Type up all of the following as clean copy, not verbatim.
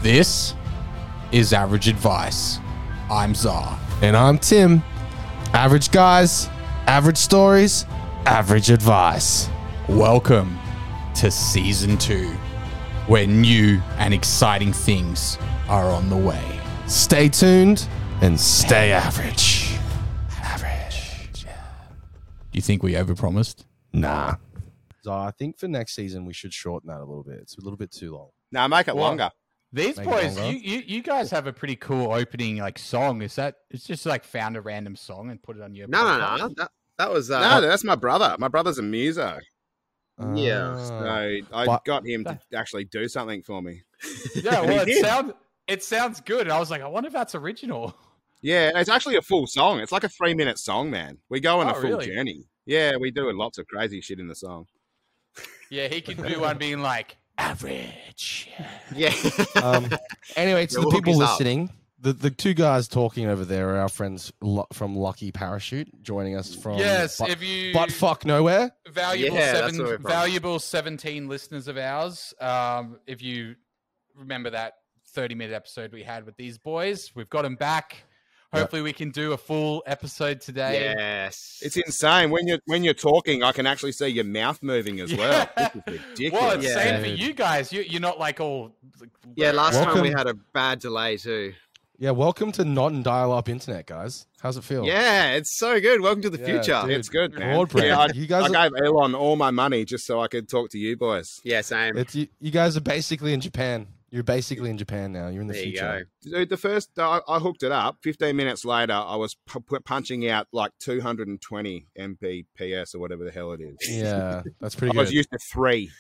This is Average Advice. I'm Zar. And I'm Tim. Average guys, average stories, average advice. Welcome to Season 2, where new and exciting things are on the way. Stay tuned and stay average. Average. Do you think we overpromised? Nah. So I think for next season we should shorten that a little bit. It's a little bit too long. No, make it longer. These Make it boys, longer. you guys have a pretty cool opening song. Is that it's just found a random song and put it on your No. That was No, that's my brother. My brother's a muso. Yeah. So I But- got him to actually do something for me. Yeah, well, He did. it sounds good. And I was like, I wonder if that's original. Yeah, it's actually a full song. It's like a 3-minute song, man. We go on Oh, a full really? journey. Yeah, we do lots of crazy shit in the song. Yeah, he can do one being like average. Yeah. Anyway, to Yeah, the we'll hook people us up. listening, the two guys talking over there are our friends from Lucky Parachute, joining us from Yes, but, if you but fuck nowhere. valuable Yeah, that's where we're from. valuable 17 listeners of ours. If you remember that 30-minute episode we had with these boys, we've got them back. Hopefully, we can do a full episode today. Yes. It's insane when you're talking. I can actually see your mouth moving as well. Yeah. This is ridiculous. Well, it's Yeah. same for you guys. You're not all. Yeah, last time we Welcome. had a bad delay too. Yeah, welcome to not in dial-up internet, guys. How's it feel? Yeah, it's so good. Welcome to the Yeah, future. dude. It's good, man. Broadband. Yeah, You guys I are- gave Elon all my money just so I could talk to you boys. Yeah, same. It's you guys are basically in Japan. You're basically in Japan now. You're in the There you future. go. Dude, the first I hooked it up. 15 minutes later, I was punching out like 220 Mbps or whatever the hell it is. Yeah, that's I pretty was good. used to 3,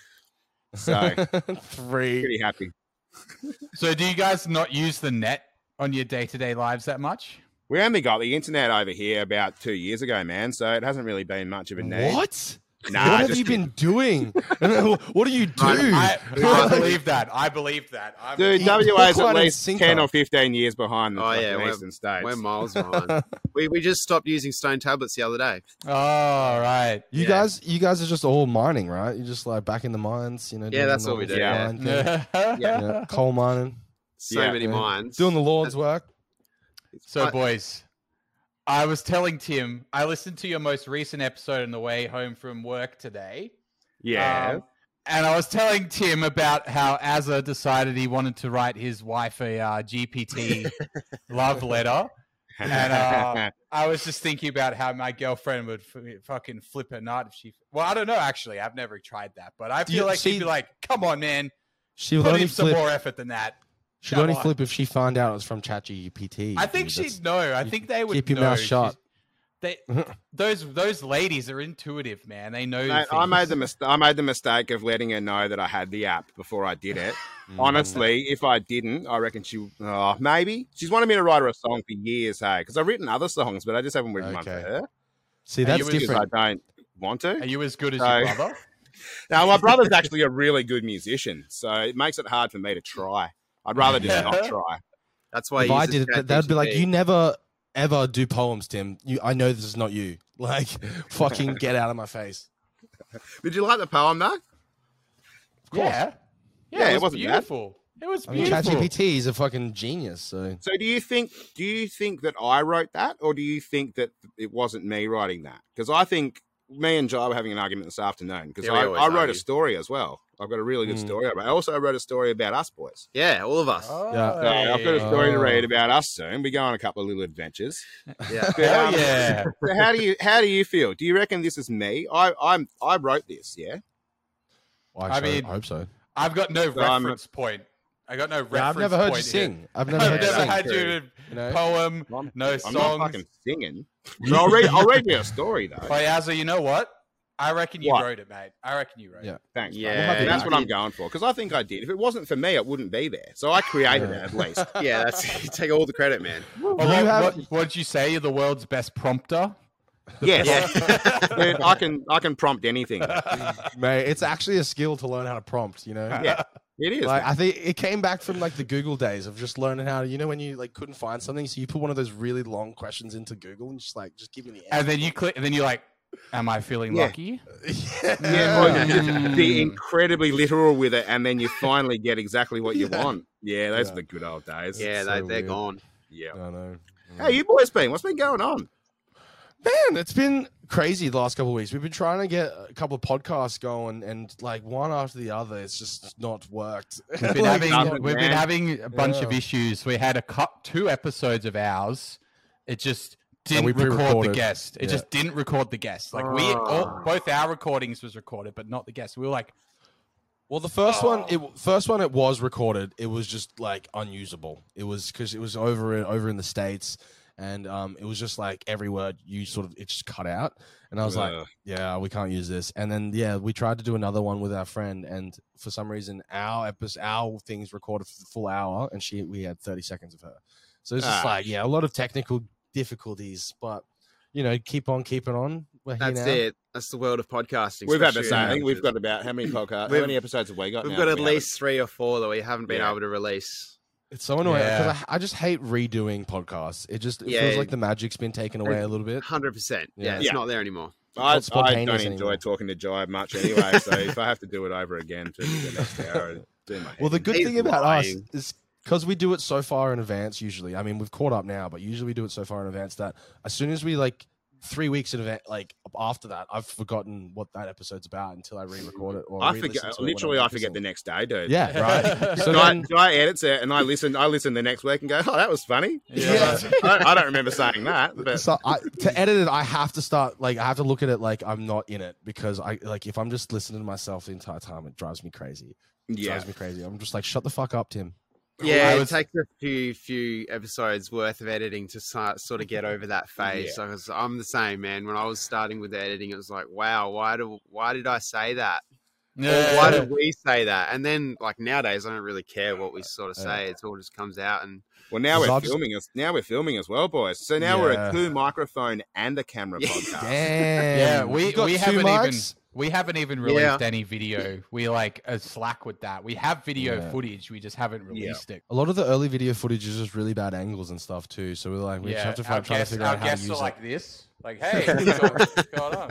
so 3. pretty happy. So, do you guys not use the net on your day-to-day lives that much? We only got the internet over here about 2 years ago, man. So it hasn't really been much of a need. What? Nah, what have just- you been doing? What do you do? I believe that. I believe that. Dude, You're WA's quite at a least sinker. 10 or 15 years behind the Oh, fucking yeah, we're- eastern states. We're miles behind. we just stopped using stone tablets the other day. Oh, right. You Yeah. guys are just all mining, right? You're just back in the mines, Yeah, doing that's the what we do, yeah. mine thing. Yeah, coal mining, So Yeah. many Yeah. mines. doing the Lord's work. So, I- boys, I was telling Tim, I listened to your most recent episode on the way home from work today. Yeah. And I was telling Tim about how Azza decided he wanted to write his wife a GPT love letter. And I was just thinking about how my girlfriend would fucking flip her nut if she... Well, I don't know, actually. I've never tried that. But I feel You like she'd see- be like, come on, man. She would Put only in some flip. more effort than that. She'd Come only on. flip if she found out it was from ChatGPT. I think Dude, she'd know. I think they would keep your know. mouth shut. Those ladies are intuitive, man. They know. Mate, I things. made the mistake of letting her know that I had the app before I did it. Honestly, if I didn't, I reckon maybe. She's wanted me to write her a song for years, hey, because I've written other songs, but I just haven't written one for Okay. her. See, Are that's you as- Because different. I don't want Are to. you as good as So- your brother? Now, my brother's actually a really good musician, so it makes it hard for me to try. I'd rather just not try. That's why If I did it, they'd be like, "You never ever do poems, Tim. I know this is not you. Like, fucking get out of my face." Did you like the poem, though? Yeah. Yeah, it it was wasn't bad. beautiful. It was I mean, beautiful. ChatGPT is a fucking genius. So So do you think that I wrote that, or do you think that it wasn't me writing that? Because I think me and Jai were having an argument this afternoon because Yeah, we always I wrote argue. a story as well. I've got a really good story. I also wrote a story about us boys. Yeah, all of us. Oh, Yeah. So I've got a story to Oh. read about us soon. We go on a couple of little adventures. Yeah. But, Hell yeah. So how do you feel? Do you reckon this is me? I wrote this, yeah. I mean, I hope so. I've got no So I'm- reference point. I got no reference Yeah, I've never heard you point here. sing. I've never I've heard you never sing. had true. you You know? poem, I'm, no I'm songs. not fucking singing. So I'll read you a story though. Oh, Azza, you know what? I reckon you What? wrote it, mate. I reckon you wrote Yeah. it. Thanks. Yeah, mate. And that's you what I'm did. going for because I think I did. If it wasn't for me, it wouldn't be there. So I created it at least. Yeah, that's you take all the credit, man. Well, Do you have- what did you say? You're the world's best prompter? Yes. Yeah. Dude, I can prompt anything. Mate, it's actually a skill to learn how to prompt. You know. Yeah, it is. Like, man. I think it came back from like the Google days of just learning how to, when you like couldn't find something, so you put one of those really long questions into Google and just give me the answer. And then you click, and then you're like, Am I feeling Yeah. lucky? Yeah, or just be incredibly literal with it, and then you finally get exactly what you want. Yeah, those are the good old days. Yeah, so they're weird. gone. Yeah. I know. How you boys been? What's been going on? Man, it's been crazy the last couple of weeks. We've been trying to get a couple of podcasts going, and like one after the other, it's just not worked. We've been, Like, we've been having a bunch of Yeah. issues. We had 2 episodes of ours. It just And we didn't record the pre-recorded. guest. It Yeah. just didn't record the guest. Like both our recordings was recorded, but not the guest. We were like, Well, the first one, it was recorded. It was just like unusable. It was because it was over in the States, and it was just like every word you it just cut out. And I was like, yeah, we can't use this. And then we tried to do another one with our friend, and for some reason our things recorded for the full hour, and we had 30 seconds of her. So it's just a lot of technical difficulties, but keep on keeping on. We're here That's now. it. That's the world of podcasting. We've had the especially same. I now. think we've got about how many podcasts? How many episodes have we got? We've now got that at we least 3 or 4 that we haven't been Yeah. able to release. It's so annoying because Yeah. I just hate redoing podcasts. It Yeah. feels like the magic's been taken away a little bit. 100%. Yeah. Yeah, it's Yeah. not there anymore. I not spontaneous don't enjoy anymore. talking to Jai much anyway, so if I have to do it over again for the next hour, I'd do my head. Well, the good He's thing about lying. us is because we do it so far in advance. Usually, I mean, we've caught up now, but usually we do it so far in advance that as soon as we 3 weeks in advance, after that, I've forgotten what that episode's about until I re-record it. Or I re-listen forget. to it Literally, when I'm I forget the listening. next day, dude. Yeah, right. So Jai, then, Jai edits it, and I listen the next week and go, "Oh, that was funny." Yeah. I don't remember saying that, but so to edit it, I have to start I have to look at it like I'm not in it because if I'm just listening to myself the entire time, it drives me crazy. It yeah, drives me crazy. I'm just like, shut the fuck up, Tim. Yeah, I it was- takes a few episodes worth of editing to sort of get over that phase. Yeah. So I'm the same, man. When I was starting with the editing, it was like, wow, why did I say that? Or why did we say that? And then nowadays, I don't really care what we sort of say. It all just comes out. And well, now Because we're I've just- filming us. Now we're filming as well, boys. So now we're Yeah. a 2 microphone and a camera podcast. Damn. Yeah, You got we 2 haven't mics? we haven't even released Yeah. any video. We slack with that. We have video Yeah. footage. We just haven't released it. A lot of the early video footage is just really bad angles and stuff too. So we're we just have to try to figure out how to use are it. like this. Like, hey, what's going on?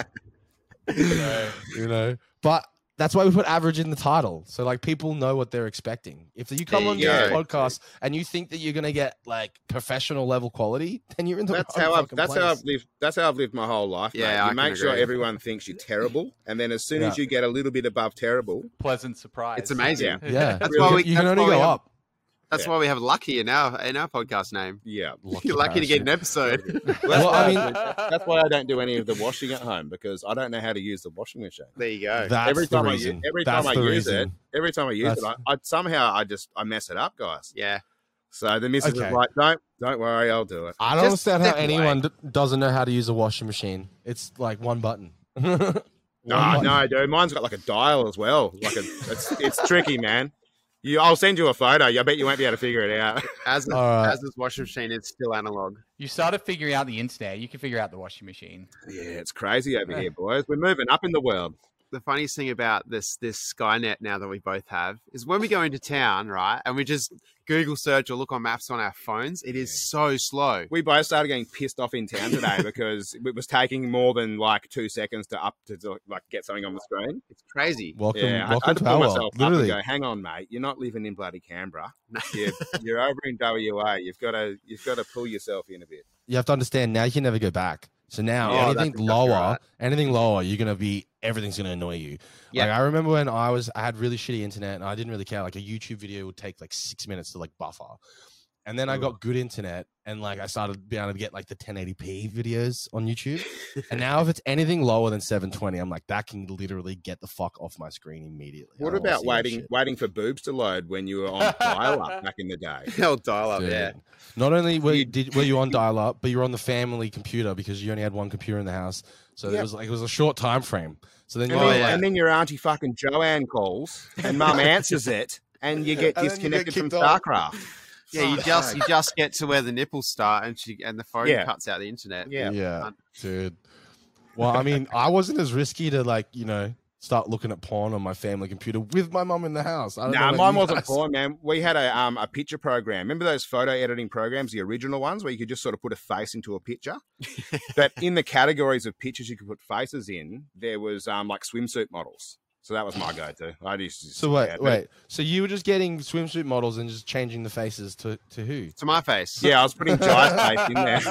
So, But that's why we put average in the title, so people know what they're expecting. If you come There on you this go. podcast and you think that you're gonna get professional level quality, then you're in the That's wrong how I've fucking that's place. how I've lived. That's how I've lived my whole life. Yeah, mate. I You can make sure agree. everyone thinks you're terrible, and then as soon as Yeah. you get a little bit above terrible, pleasant surprise. it's amazing. Yeah. Yeah, That's you why can- we- you can that's only why we go have- up. That's Yeah. why we have Lucky in our podcast name. yeah. You're lucky to get an episode. Well, I mean, That's why I don't do any of the washing at home because I don't know how to use the washing machine. There you go. that's every the time reason. every That's time I the use it, reason. every time I use it, I somehow I mess it up, guys. Yeah. So the missus Okay. is like, don't worry, I'll do it. I don't Just understand how step away. anyone doesn't know how to use a washing machine. It's one button. One No, button. no, dude. Mine's got a dial as well. It's tricky, man. I'll send you a photo. I bet you won't be able to figure it out. As All right. this washing machine is still analog. You started figuring out the internet. You can figure out the washing machine. Yeah, it's crazy over here, boys. We're moving up in the world. The funniest thing about this Skynet now that we both have is when we go into town, right, and we just Google search or look on maps on our phones, it is so slow. We both started getting pissed off in town today because it was taking more than 2 seconds to get something on the screen. It's crazy. Welcome, Yeah, I welcome had to to our pull world. myself up Literally. and go, hang on, mate. You're not living in bloody Canberra. You're over in WA. You've got to pull yourself in a bit. You have to understand now you can never go back. So now Yeah, anything that's exactly right. anything lower, everything's gonna annoy you. Yeah. I remember when I had really shitty internet and I didn't really care. A YouTube video would take 6 minutes to buffer. And then I got good internet and I started being able to get the 1080p videos on YouTube. And now if it's anything lower than 720, I'm that can literally get the fuck off my screen immediately. I What don't wanna about see that shit. waiting for boobs to load when you were on dial-up back in the day? Hell, dial up, Dude. yeah. Not only were you on dial up, but you were on the family computer because you only had one computer in the house. So Yep. it was a short time frame. So then And, you then, yeah. and then your auntie fucking Joanne calls and mum answers it and you get And then you get disconnected from kicked off. StarCraft. Yeah, you just get to where the nipples start and the phone Yeah. cuts out the internet. Yeah. Yeah, dude. Well, I mean, I wasn't as risky to start looking at porn on my family computer with my mum in the house. I don't know Nah, about mine you wasn't guys. porn, man. We had a picture program. Remember those photo editing programs, the original ones, where you could just sort of put a face into a picture? But in the categories of pictures you could put faces in, there was like swimsuit models. So that was my go-to. I used to So wait. So you were just getting swimsuit models and just changing the faces to who? To my face. Yeah, I was putting Jai's face in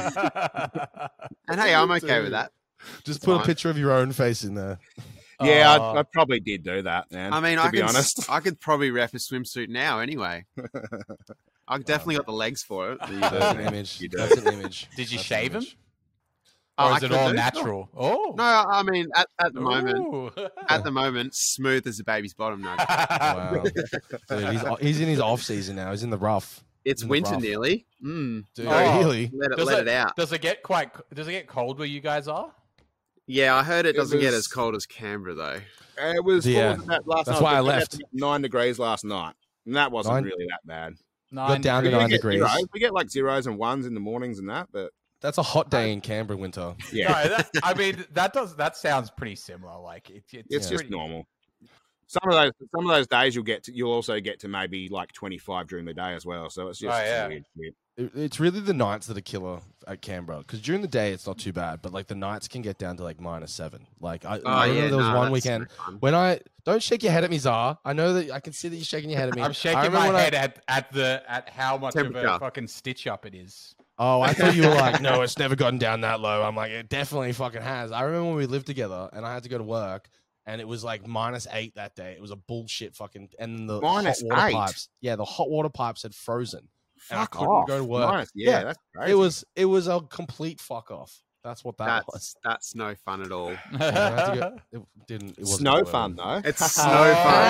there. And hey, I'm okay with that. Just It's put fine. a picture of your own face in there. Yeah, I probably did do that, man. I mean, to be honest. I could probably ref a swimsuit now anyway. I've definitely got the legs for it. That's an image. You do. That's an image. Did you That's shave an him? image. Or I is it could all do. natural? Oh. No, I mean, at the moment, Ooh. smooth as a baby's bottom. No, Wow. Dude, he's in his off season now. He's in the rough. it's In the winter rough. nearly. Dude, Oh. really? Let it out. Does it get cold where you guys are? Yeah, I heard it doesn't get was- as cold as Canberra though. It was Yeah. what was that last That's night? why I We got left. to 9 degrees last night. And that wasn't 9? really that bad. Got down to We 9 get degrees. zeros. We get like zeros and ones in the mornings and that, but That's a hot day in Canberra winter. yeah, That sounds pretty similar. Like it's it's just pretty- normal. Some of those days you'll also get to maybe like 25 during the day as well. So it's just Oh, yeah. weird shit. It's really the nights that are killer at Canberra because during the day it's not too bad, but like the nights can get down to like -7. Like I remember there was one weekend when I don't shake your head at me, Zar. I know that I can see that you're shaking your head at me. I'm I shaking remember my when head at how much of Temperature. a fucking stitch up it is. Oh, I thought you were like, no, it's never gotten down that low. I'm like, it definitely fucking has. I remember when we lived together and I had to go to work and it was like -8 that day. It was a bullshit fucking, and the hot -8? water pipes. Yeah, the hot water pipes had frozen. And I Fuck couldn't off. go to work. Nice. Yeah, Yeah, that's crazy. It was a complete fuck off. That's what that was. That's no fun at all. And I had to go, it wasn't Snow good. fun though. It's snow fun.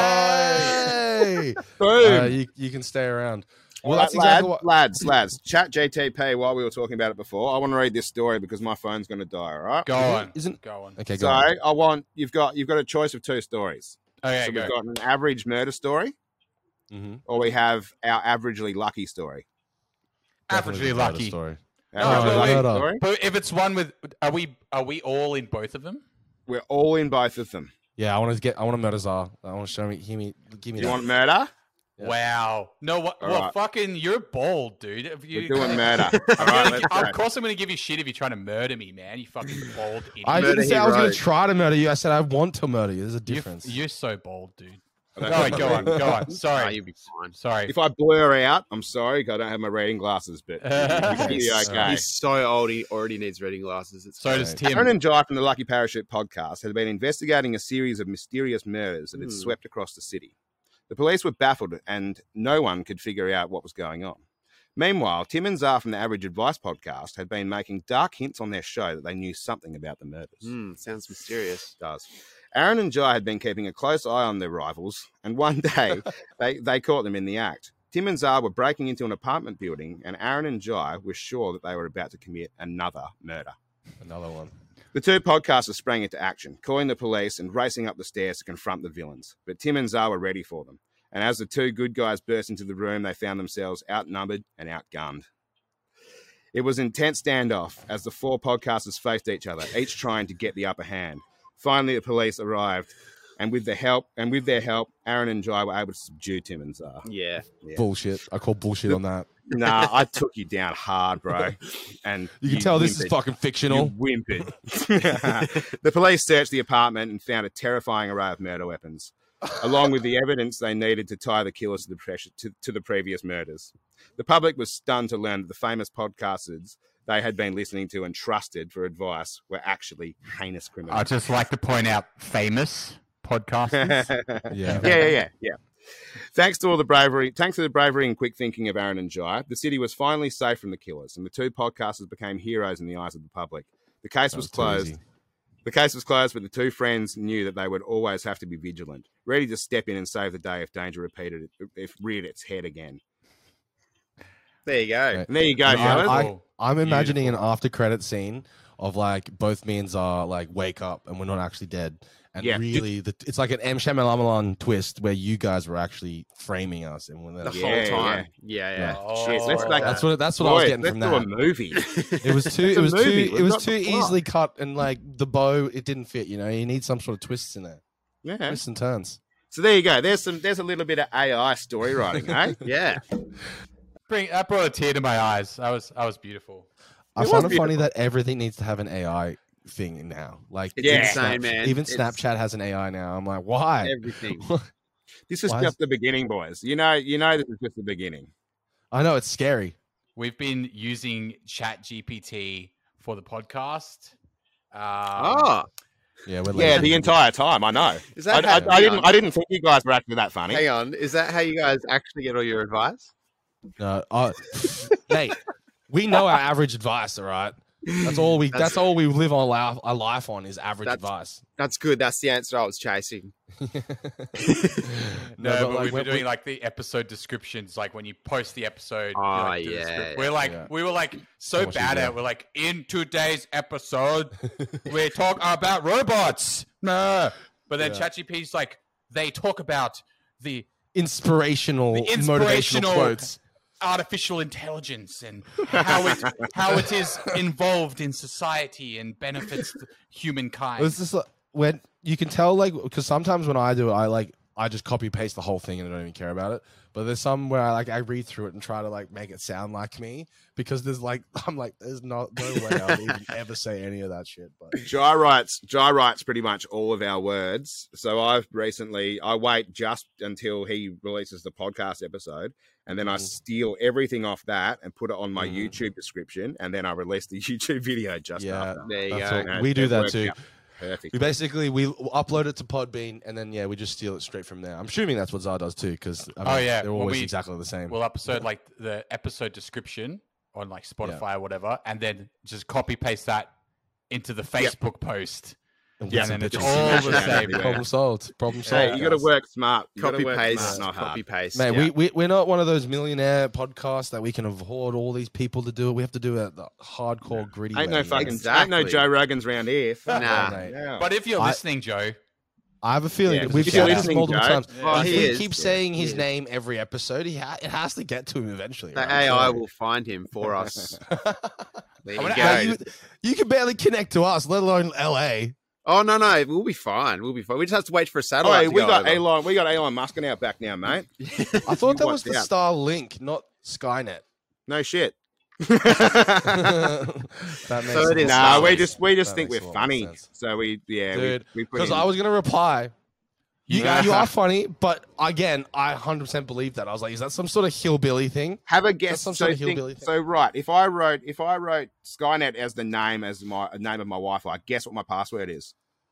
Hey! Boom. You can stay around. Well, Well, that's exactly what. lads. Chat GTP while we were talking about it before. I want to read this story because my phone's going to die. All right. Go on. Isn't Go on. okay? So Go on. you've got a choice of 2 stories. Okay, So go. we've got an average murder story, Mhm. or we have our averagely lucky story. Definitely Averagely the murder lucky. story. Averagely no, lucky wait. story. But if it's one with, are we all in both of them? We're all in both of them. Yeah, I want to murder Zar. I want to give me Do that. you want murder? Yeah. Wow. No, what? All Well, right. fucking, you're bald, dude. If We're you, doing murder. All I'm right, gonna, let's of go. course, I'm going to give you shit if you're trying to murder me, man. You fucking bald idiot. I Murder didn't say I was going hero. to try to murder you. I said I want to murder you. There's a difference. You're so bald, dude. I don't Go on, have go my on, reading go on. glasses. Sorry, you'll be fine. sorry. If I blur out, I'm sorry. I don't have my reading glasses, but you'll be okay. He's so old. He already needs reading glasses. It's So does Okay. Tim. Aaron and Jai from the Lucky Parachute podcast had been investigating a series of mysterious murders that had swept across the city. The police were baffled and no one could figure out what was going on. Meanwhile, Tim and Zar from the Average Advice podcast had been making dark hints on their show that they knew something about the murders. sounds mysterious. It does. Aaron and Jai had been keeping a close eye on their rivals, and one day they caught them in the act. Tim and Zar were breaking into an apartment building, and Aaron and Jai were sure that they were about to commit another murder. Another one. The 2 podcasters sprang into action, calling the police and racing up the stairs to confront the villains. But Tim and Zar were ready for them. And as the 2 good guys burst into the room, they found themselves outnumbered and outgunned. It was an intense standoff as the 4 podcasters faced each other, each trying to get the upper hand. Finally, the police arrived, and with their help, Aaron and Jai were able to subdue Tim and Zar. Yeah. Yeah. Bullshit. I call bullshit on that. Nah, I took you down hard, bro. And You can tell this is whimpered. fucking fictional. You whimpered. The police searched the apartment and found a terrifying array of murder weapons, along with the evidence they needed to tie the killers to the previous murders. The public was stunned to learn that the famous podcasters they had been listening to and trusted for advice were actually heinous criminals. I'd just like to point out famous podcasters. Yeah. Yeah. Thanks to the bravery and quick thinking of Aaron and Jai, the city was finally safe from the killers, and the 2 podcasters became heroes in the eyes of the public. The case was closed. The case was closed, but the 2 friends knew that they would always have to be vigilant, ready to step in and save the day if danger reared its head again. There you go. And there you go, fellas. I'm imagining an after credit scene of like both me and Zar like wake up and we're not actually dead. And Yeah. really, it's like an M. Shyamalan twist where you guys were actually framing us, and we're The Yeah, whole time. Yeah. Shit, let's make that's what I was getting let's from do that. a movie. It was too. It's It a was movie. too. We've It was got too the plot. easily cut, and like the bow, it didn't fit. You know, you need some sort of twists in there. Yeah. Twists and turns. So there you go. There's a little bit of AI story writing, eh? Yeah. That brought a tear to my eyes. I was beautiful. I It find was it funny beautiful. that everything needs to have an AI thing now. Like, It's Yeah. insane, man. Even It's Snapchat has an AI now. I'm like, why? everything. This is Why just is- the beginning, boys. You know, this is just the beginning. I know it's scary. We've been using ChatGPT for the podcast. Oh, Yeah, we're Yeah, lazy. the entire time. I know. is that I didn't think you guys were actually that funny. Hang on. Is that how you guys actually get all your advice? No, mate, we know our average advice. All right, that's all we live our life on is average That's- advice. That's good. That's the answer I was chasing. No, but, but like, we've been when- doing like the episode descriptions, like when you post the episode. you Oh, like, do the yeah, script. yeah. We were like so much bad easier. at it. We're like, in today's episode, we talk about robots. No. But then Yeah. ChatGPT's like, they talk about the inspirational, The motivational inspirational- quotes. artificial intelligence and how it is involved in society and benefits humankind. It's just like, when you can tell, like, because sometimes when I do it, I just copy paste the whole thing and I don't even care about it. But there's some where I read through it and try to like make it sound like me because there's like there's no way I would even ever say any of that shit. But Jai writes pretty much all of our words. So I wait just until he releases the podcast episode, and then I steal everything off that and put it on my YouTube description, and then I release the YouTube video just yeah, after. There you that's go. what- And we do it that worked too. out Perfect. We basically upload it to Podbean and then we just steal it straight from there. I'm assuming that's what Zara does too because Oh, yeah. they're Well, always we- exactly the same. We'll upload like the episode description on like Spotify or whatever, and then just copy paste that into the Facebook post. And Yeah, get some and it's bitches. all smash the it out same. everywhere. Problem solved. Problem solved. Hey, you got to guys. work smart. You gotta Copy work paste. smart, not hard. Copy paste. Man, yeah. we're not one of those millionaire podcasts that we can afford all these people to do it. We have to do it the hardcore, gritty. Ain't way, no fucking, Exactly. ain't no Joe Rogans round here. Fuck Nah. that, mate. Yeah. But if you're I- listening, Joe, I have a feeling Yeah, that we've if said you're this listening, multiple Joe. times. Well, if he we is. keep saying He his is. name every episode, it has to get to him eventually. The right? AI Sorry. will find him for us. There you wanna go. add- you can barely connect to us, let alone LA. Oh no, we'll be fine. We'll be fine. We just have to wait for a Oh, satellite. hey, to we go got over. Elon Musk in our back now, mate. I thought that was the watched Starlink, not Skynet. No shit. That makes So it is Nah, we Starlink. just That think makes we're a lot of funny. sense. So we Dude, we put because in- I was gonna reply. You Yeah. are funny, but again, I 100% believe that. I was like, is that some sort of hillbilly thing? have a That's guess. some So, sort of hillbilly thing. so right, if I wrote Skynet as the name of my Wi-Fi, guess what my password is?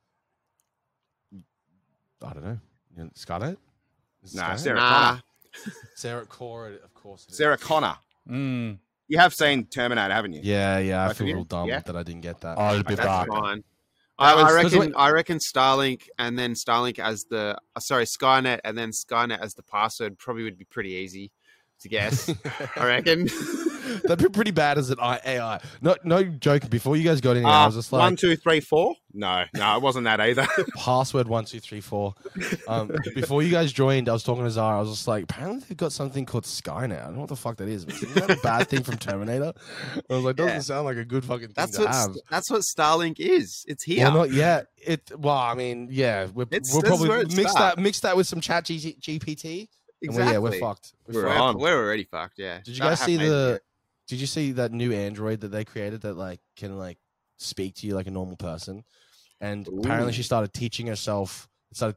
I don't know. Skynet? Is it Nah, Skynet? Sarah Nah. Connor. Sarah Cora, of course. it is. Sarah Connor. mm, You have seen Terminator, haven't you? Yeah, I Both feel of you? real dumb Yeah. that I didn't get that. I'll be That's back. Fine. That was- I reckon Starlink and then Starlink as the Skynet and then Skynet as the password probably would be pretty easy to guess. I reckon. That'd be pretty bad as an AI. No joke. Before you guys got in here, I was just like 1, 2, 3, 4. No, it wasn't that either. password 1 2 3 4. Before you guys joined, I was talking to Zara. I was just like, apparently they've got something called Skynet. I don't know what the fuck that is. But isn't that a bad thing from Terminator? I was like, doesn't Yeah. sound like a good fucking thing That's to what have. that's what Starlink is. It's here. Well, not yet. I mean, yeah, we'll This probably is where it mix starts. that with some Chat GPT. exactly. And we're fucked. We're fucked. on. We're already fucked. Yeah. Did you That guys see happened, Did you see that new Android that they created that like can like speak to you like a normal person? And apparently she started teaching itself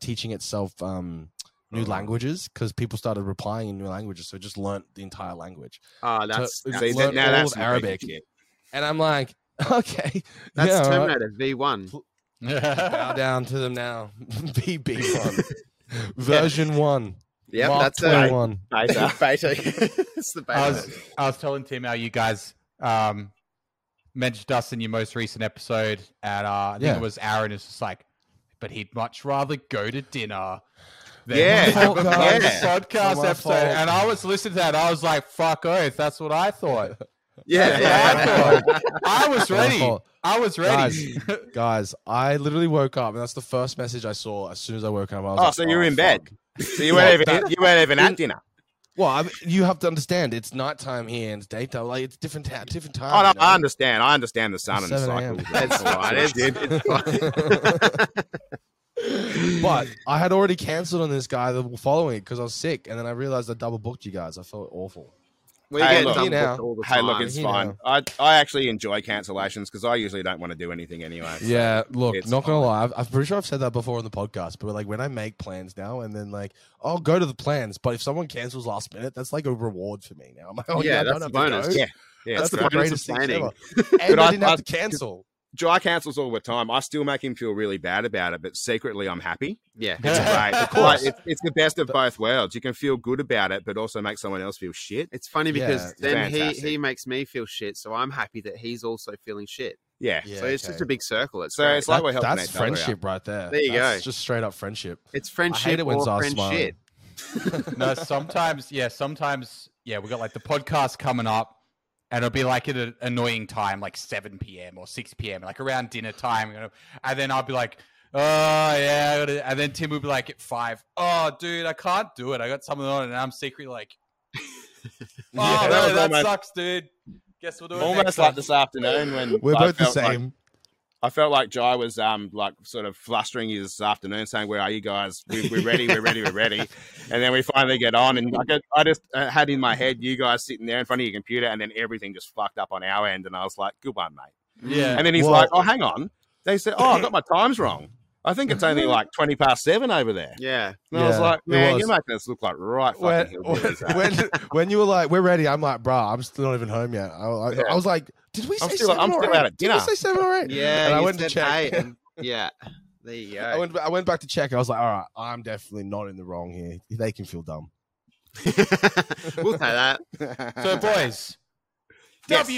new languages because people started replying in new languages, so it just learnt the entire language. Oh, that's So- that's, See, learn now all that's of some Arabic. basic shit. And I'm like, okay, that's yeah, all right. Terminator V1. Bow down to them now. BB1 version 1. Yep, Mark that's 21. Beta. beta. It's the I beta. was telling Tim how you guys mentioned us in your most recent episode, and I think Yeah. it was Aaron. Is just like, but he'd much rather go to dinner than Yeah, have a yeah. podcast Not my episode. fault. And I was listening to that. I was like, "Fuck oath!" That's what I thought. Yeah, Yeah, I was My ready. fault. I was ready. Guys, I literally woke up, and that's the first message I saw as soon as I woke up. I was Oh, like, so you were in bed. fuck. So you weren't even at dinner. Well, you have to understand, it's nighttime here and it's daytime. Like it's different time. Oh, no, you know? I understand. I understand the sun and the 7 cycle. a.m. That's fine. Shit. It's fine. But I had already cancelled on this guy the following because I was sick, and then I realized I double booked you guys. I felt awful. We Hey, get look, double now. booked all the Hey, time. look, it's You fine. know. I actually enjoy cancellations because I usually don't want to do anything anyway. So Yeah, look, it's not gonna fine. lie, I'm pretty sure I've said that before on the podcast, but like when I make plans now, and then like I'll go to the plans, but if someone cancels last minute, that's like a reward for me now. I'm like, oh Yeah, I that's don't have the bonus. to go. Yeah, yeah, That's that's the right. bonus greatest of thing planning. ever. And But I didn't have to cancel. Jai cancels all the time. I still make him feel really bad about it, but secretly I'm happy. Yeah. It's great. Of course. Like, it's the best of both worlds. You can feel good about it, but also make someone else feel shit. It's funny because Yeah, then he fantastic. makes me feel shit, so I'm happy that he's also feeling shit. Yeah. Yeah, So it's okay. just a big circle. It's So great. it's like we're helping That's each other out. friendship right there. There you That's go. Just straight up friendship. It's I friendship hate it when or Zara's friend smiling. shit. No, sometimes we got like the podcast coming up, and it'll be like at an annoying time, like 7 p.m. or 6 p.m., like around dinner time, and then I'll be like, oh yeah, and then Tim will be like at 5, oh dude, I can't do it, I got something on, and I'm secretly like, oh Yeah, no, that was that almost- sucks, dude. Guess we'll do it next Almost like time. this afternoon when We're I both the felt like- same. I felt like Jai was like sort of flustering you this afternoon, saying, "Where are you guys? We're ready, we're ready, we're ready." And then we finally get on, and I just had in my head you guys sitting there in front of your computer, and then everything just fucked up on our end, and I was like, "Good one, mate." Yeah. And then he's Well- like, "Oh, hang on." They said, "Oh, I got my times wrong. I think it's only like 20 past 7 over there." Yeah. And I was Yeah, like, it "Man, was. you're making us look like right When, fucking hillbillies, eh?" when you were like, we're ready, I'm like, bro, I'm still not even home yet. I was like, did we say I'm still 7 or out 8? at Did dinner. we say 7 or 8? Yeah. And I you went to said check. 8 and- yeah. There you go. I went back to check. I was like, all right, I'm definitely not in the wrong here. They can feel dumb. We'll say that. So, boys, Yes.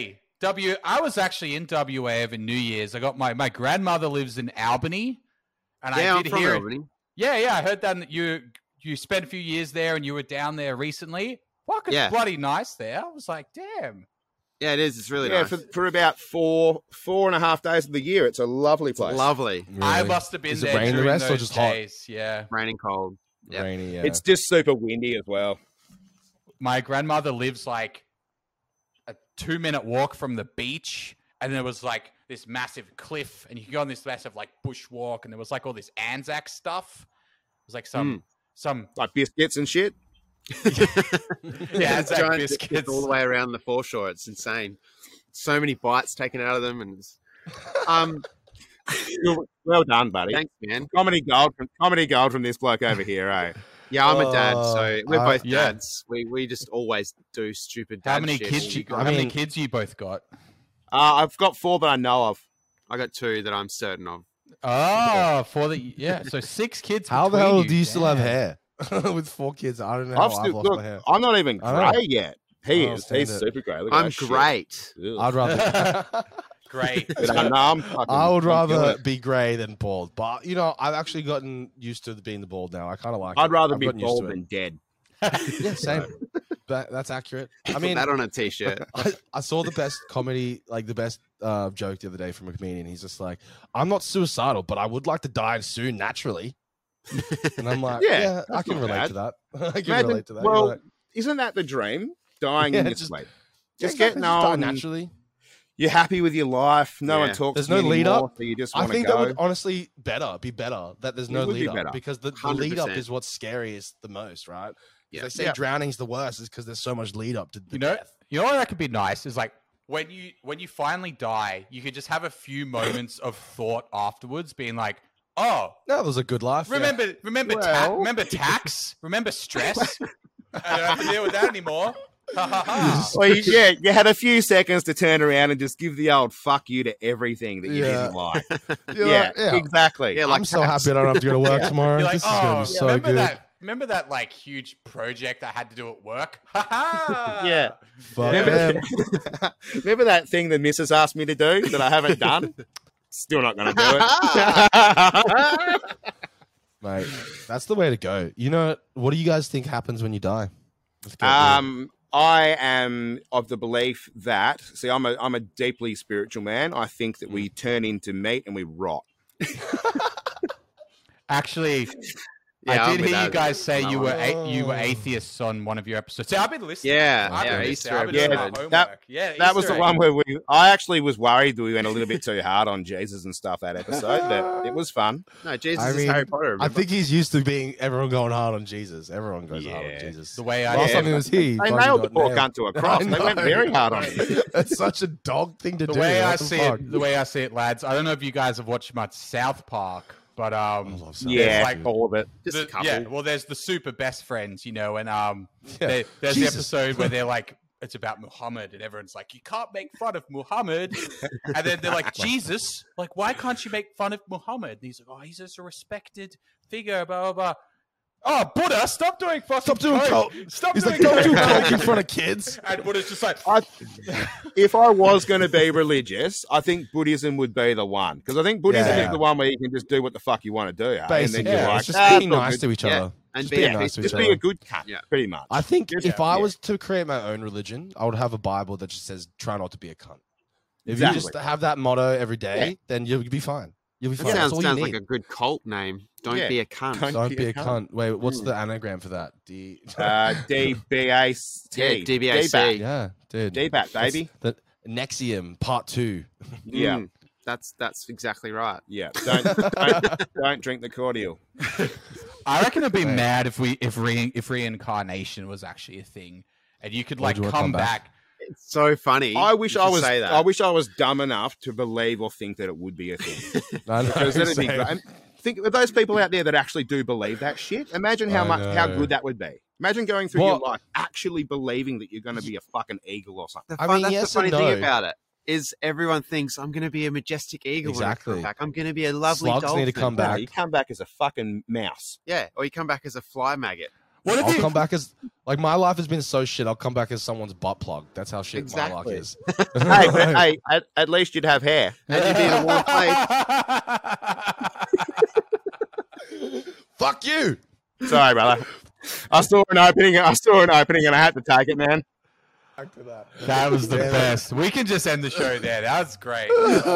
I was actually in WA over New Year's. I got my grandmother lives in Albany, and Yeah, I I'm did from hear. Albany. Yeah, I heard that you spent a few years there, and you were down there recently. Fucking Yeah. bloody nice there. I was like, damn. Yeah, it is. It's really Yeah, nice. for about four and a half days of the year, it's a lovely place. Lovely. I Really. must have been Is it there rain the during rest or those just hot? days. Yeah, Raining cold. Yeah. Rainy, yeah. It's just super windy as well. my grandmother lives like a 2-minute walk from the beach, and there was like this massive cliff, and you could go on this massive like bushwalk, and there was like all this Anzac stuff. It was like some Like biscuits and shit. yeah, Anzac Giant biscuits. all the way around the foreshore. It's insane. So many bites taken out of them, and Well done, buddy. thanks, man. Comedy gold from this bloke over here, eh? Yeah, I'm a dad, so we're both yeah. dads. We just always do stupid dad How many shit. kids? We- How many kids you both got? I've got 4 that I know of. I got 2 that I'm certain of. Oh, so 6 kids. How the between hell do you still have Damn. hair? With 4 kids, I don't know how I've I've still lost look. my hair. I'm not even I know. grey yet. He I is. don't He's understand it. super grey. Look at I'm that shit. great. Ugh. I'd rather. Great. But I'm fucking- I would I'm killing rather it. be grey than bald, but you know, I've actually gotten used to being the bald now. I kind of like. I'd it. rather I've be gotten used bald to it. than dead. Yeah, same. That's accurate. I Put mean, that on a t-shirt. I saw the best comedy, like the best joke the other day from a comedian. He's just like, "I'm not suicidal, but I would like to die soon naturally." And I'm like, Yeah, "Yeah, I that's can not relate bad. to that. I can Imagine- relate to that." well, You're like, Isn't that the dream? Dying in Yeah, your just- sleep. yeah, Just exactly, getting die on. naturally. You're happy with your life. No one Yeah. talks. There's to you no lead anymore, up. so you just I want to think go. that would honestly be better that there's no It would be lead up better. because the lead up 100%. is what's scariest the most, right? Yeah. They say Yeah. drowning's the worst is because there's so much lead up to the You know, death. what could be nice is like when you finally die, you could just have a few moments of thought afterwards, being like, "Oh, No, it was a good life. yeah. remember tax, remember stress. I don't have to deal with that anymore." Ha ha ha. Well, you had a few seconds to turn around and just give the old fuck you to everything that you Yeah. didn't like. You're Yeah, like, yeah. exactly. Yeah, like I'm so happy I don't have to go to work tomorrow. You're like, This is gonna "Oh, be so remember good." that? Remember that like huge project I had to do at work? Ha ha. Yeah. Fuck Remember, them. remember that thing the missus asked me to do that I haven't done? Still not going to do it. Mate, that's the way to go. You know, what do you guys think happens when you die? Let's get real. I am of the belief that I'm a deeply spiritual man. I think that we turn into meat and we rot. Actually, Yeah, I I'm did with hear you Adam guys say on you that were one. you were atheists on one of your episodes. See, I've been listening. Yeah, I've yeah, been Easter listening. I've been egg. doing my Yeah, homework. Yeah, That was Easter the egg. one where I actually was worried that we went a little bit too hard on Jesus and stuff that episode, but it was fun. No, Jesus I is mean, Harry Potter. I Remember? think he's used to being everyone going hard on Jesus. Everyone goes hard on Yeah. Jesus. The way I Last Yeah, time he was here, he They fucking nailed the got poor nailed. cunt to a cross. I They went know. very hard on him. That's such a dog thing to the do. way I What the see fuck? it, the way I see it, lads. I don't know if you guys have watched much South Park, but I love South Yeah, like all of it. Just a couple. yeah. Well, there's the super best friends, and Yeah. there's the Jesus. episode where they're like, it's about Muhammad, and everyone's like, you can't make fun of Muhammad, and then they're like, Jesus, like, why can't you make fun of Muhammad? And he's like, oh, he's just a respected figure, blah blah blah. Oh, Buddha, stop doing fucking Stop doing coke. coke. Stop He's doing like, don't do coke. coke in front of kids. And Buddha's just like, If I was going to be religious, I think Buddhism would be the one. Because I think Buddhism Yeah. is the one where you can just do what the fuck you want to do. Basically, and then you're like, it's just "Ah, being it's all nice good." to each Yeah. other. And Just be being a- nice to Just each be other. a good cunt, Yeah. pretty much. I think Just- if I yeah. was to create my own religion, I would have a Bible that just says "Try not to be a cunt." If Exactly. you just have that motto every day, then you'll be fine. You'll be That fine. That's all sounds you like need. a good cult name. Don't Yeah. be a cunt. Don't Don't be be a a cunt. Wait, what's the anagram for that? DBAC. Yeah, DBAC. Yeah, dude. DBAT, baby. The Nexium Part 2. Yeah. Mm, that's exactly right. Yeah. Don't drink the cordial. I reckon I'd be Right. mad if reincarnation was actually a thing, and you could Why like do you come wanna come back. back? It's so funny. I wish you I should was. say that. I wish I was dumb enough to believe or think that it would be a thing. I know, Because that'd be same. great. And think of those people out there that actually do believe that shit. Imagine how I know. good that would be. Imagine going through your Well- life actually believing that you're going to be a fucking eagle or something. I mean, that's yes the funny and thing no. about it is everyone thinks I'm going to be a majestic eagle when I Exactly. come back. I'm going to be a lovely Slugs dolphin. need to come No, back. you come back as a fucking mouse. Yeah, or you come back as a fly maggot. What if I'll you? come back as like my life has been so shit. I'll come back as someone's butt plug. That's how shit my luck Exactly. is. Hey, but, hey, at least you'd have hair. And you'd be in a warm place. Fuck you. Sorry, brother. I saw an opening, and I had to take it, man. Back to that. That was the Yeah. best. We can just end the show there. That was great.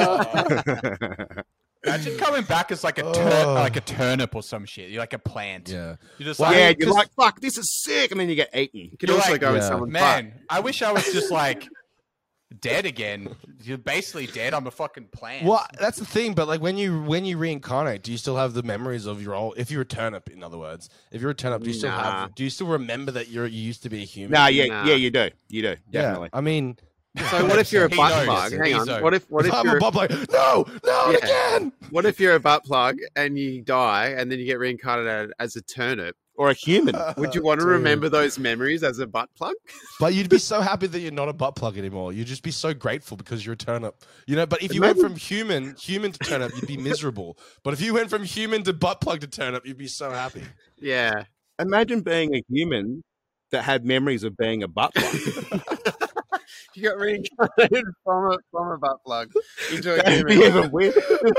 Imagine coming back as like a like a turnip or some shit. You're like a plant. Yeah. You're just Well, like, Yeah, mean, you're 'cause- like, fuck, this is sick, and then you get eaten. You could You're also like, go in yeah. someone's man, I wish I was just like dead again. You're basically dead. I'm a fucking plant. Well, that's the thing. But like when you reincarnate, do you still have the memories of your old? If you're a turnip, in other words, if you're a turnip, do you still Nah. have? Do you still remember that you used to be a human? Nah, yeah, Nah. yeah, you do, definitely. Yeah. I mean, So what if you're a He butt knows. plug? Hang He's on. a- What if I'm you're a butt plug. No, Yeah. again. what if you're a butt plug and you die and then you get reincarnated as a turnip? Or a human. Would you want to Dude. remember those memories as a butt plug? But you'd be so happy that you're not a butt plug anymore. You'd just be so grateful because you're a turnip. You know, but if you went from human to turnip, you'd be miserable. But if you went from human to butt plug to turnip, you'd be so happy. Yeah. Imagine being a human that had memories of being a butt plug. You got reincarnated from a butt plug into a That'd be human. even weird. Just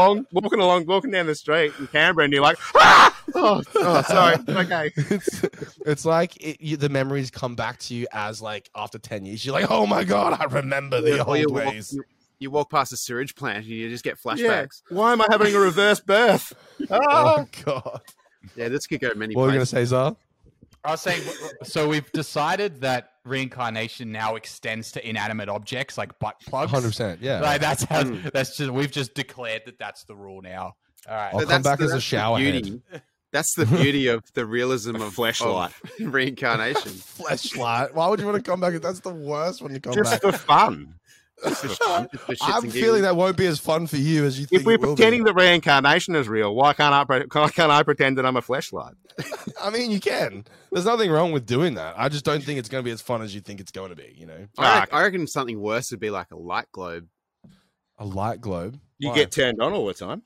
walking down the street in Canberra, and you're like, oh, sorry, okay. It's like the memories come back to you as like after 10 years. You're like, oh my God, I remember the Or old ways. you walk past a sewage plant and you just get Yeah. flashbacks. Why am I having a reverse birth? Oh God. Yeah, this could go many What were you going to places. say, Zar? I was saying, so we've decided that reincarnation now extends to inanimate objects like butt plugs. 100%. Yeah. Like that's how, we've just declared that that's the rule now. All right. I'll So come back as a that's the shower beauty. That's the beauty of the realism of fleshlight. of reincarnation. Fleshlight. Why would you want to come back? That's the worst when you come Just back. for fun. Just for shits I'm and feeling giggles. that won't be as fun for you as you think If we're it will pretending be. that reincarnation is real, why can't I pretend that I'm a fleshlight? I mean, you can. There's nothing wrong with doing that. I just don't think it's going to be as fun as you think it's going to be, you know? I reckon something worse would be like a light globe. A light globe. You Why? get turned on all the time.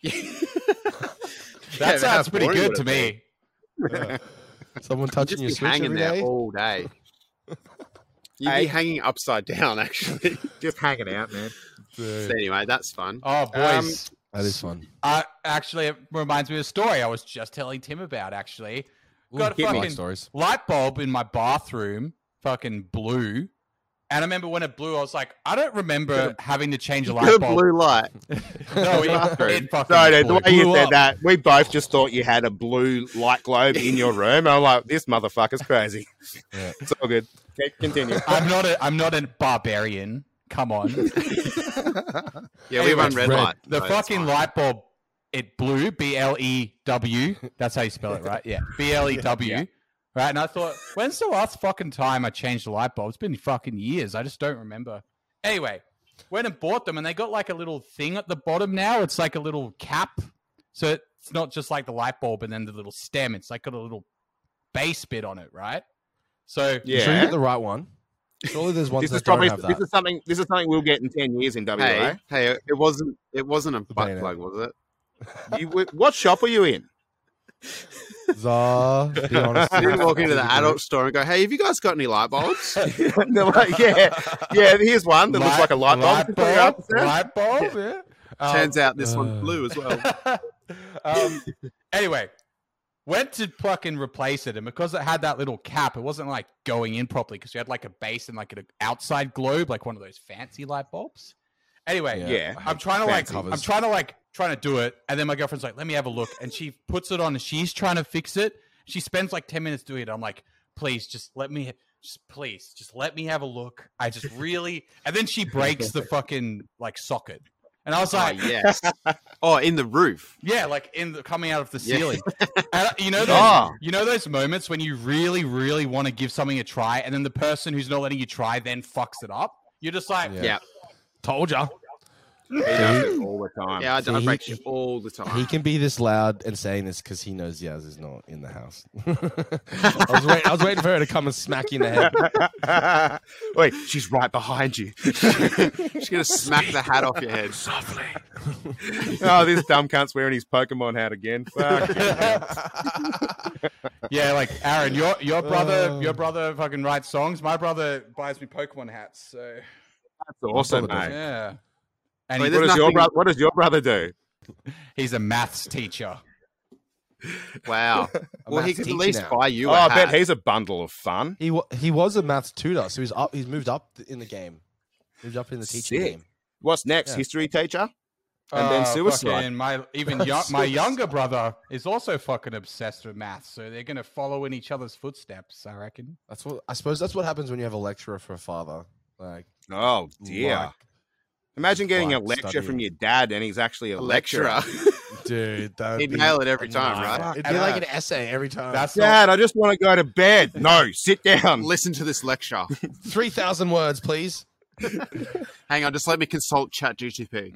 That Yeah, how sounds pretty boring good would to it be? me. Yeah. Someone You'd touching just your be switch hanging every there day. all day. You'd Hey. be hanging upside down, actually. Just hanging out, man. So anyway, that's fun. Oh, boys. That is fun. Actually, it reminds me of a story I was just telling Tim about, actually. Got a hit me. fucking Stories. light bulb in my bathroom, fucking blue. And I remember when it blew, I was like, I don't remember having to change a light The bulb. blue light. No, it fucking Sorry, dude, the blew. way you Blew said up. that, we both just thought you had a blue light globe in your room. I'm like, this motherfucker's crazy. Yeah. It's all good. Okay, continue. I'm not a barbarian. Come on. Yeah, we run red red. light. The so it's fucking fine. light bulb, it blew, BLEW. That's how you spell it, right? Yeah, BLEW. Yeah. Right, and I thought, when's the last fucking time I changed a light bulb? It's been fucking years. I just don't remember. Anyway, went and bought them, and they got like a little thing at the bottom now. It's like a little cap. So it's not just like the light bulb and then the little stem. It's like got a little base bit on it, right? So You sure you get the right one? Surely there's ones This is that don't probably have that. this is something we'll get in 10 years in WA. Hey, it wasn't a butt bayonet. plug, was it? What shop are you in? Zah, be honest. I didn't walk into the adult store and go, "Hey, have you guys got any light bulbs?" They're like, yeah, here's one that looks like a light bulb. Light bulb, yeah. Turns out this one's blue as well. Anyway, went to fucking replace it, and because it had that little cap, it wasn't like going in properly because you had like a base and like an outside globe, like one of those fancy light bulbs. Anyway, Yeah. I'm trying to Fancy. trying to do it, and then my girlfriend's like, "Let me have a look," and she puts it on, and she's trying to fix it. She spends like 10 minutes doing it. I'm like, "Please, just let me have a look." I just really, and then she breaks the fucking like socket, and I was like, Oh, yes. Oh, in the roof. yeah, like coming out of the Yeah. ceiling. And, you know those moments when you really, really want to give something a try, and then the person who's not letting you try then fucks it up. You're just like, Yeah. Told ya. He does it all the time. Yeah, I See, break shit all the time. He can be this loud and saying this because he knows Yaz is not in the house. I was waiting for her to come and smack you in the head. Wait, she's right behind you. She's gonna smack the hat off your head. Softly. Oh, this dumb cunt's wearing his Pokemon hat again. Fuck. yeah, like Aaron, your brother fucking writes songs. My brother buys me Pokemon hats. So That's awesome, brother mate. yeah, and Wait, he- What does your brother do? he's a maths teacher. Wow. Well, he maths could at teacher least now. buy you Oh, a I hat. bet he's a bundle of fun. He was a maths tutor, so he's moved up in the game. Moved up in the teaching Sick. game. What's next? Yeah. History teacher? And then suicide. And my younger brother is also fucking obsessed with maths, so they're gonna follow in each other's footsteps. I reckon. I suppose that's what happens when you have a lecturer for a father. Like, Oh, dear. like, Imagine getting a like lecture studying. from your dad and he's actually a A lecturer. lecturer. dude, that'd He'd be nail it every time, a right? nightmare. It'd And be like an essay every time. That's not, Dad, I just want to go to bed. No, sit down. Listen to this lecture. 3,000 words, please. Hang on, just let me consult ChatGTP.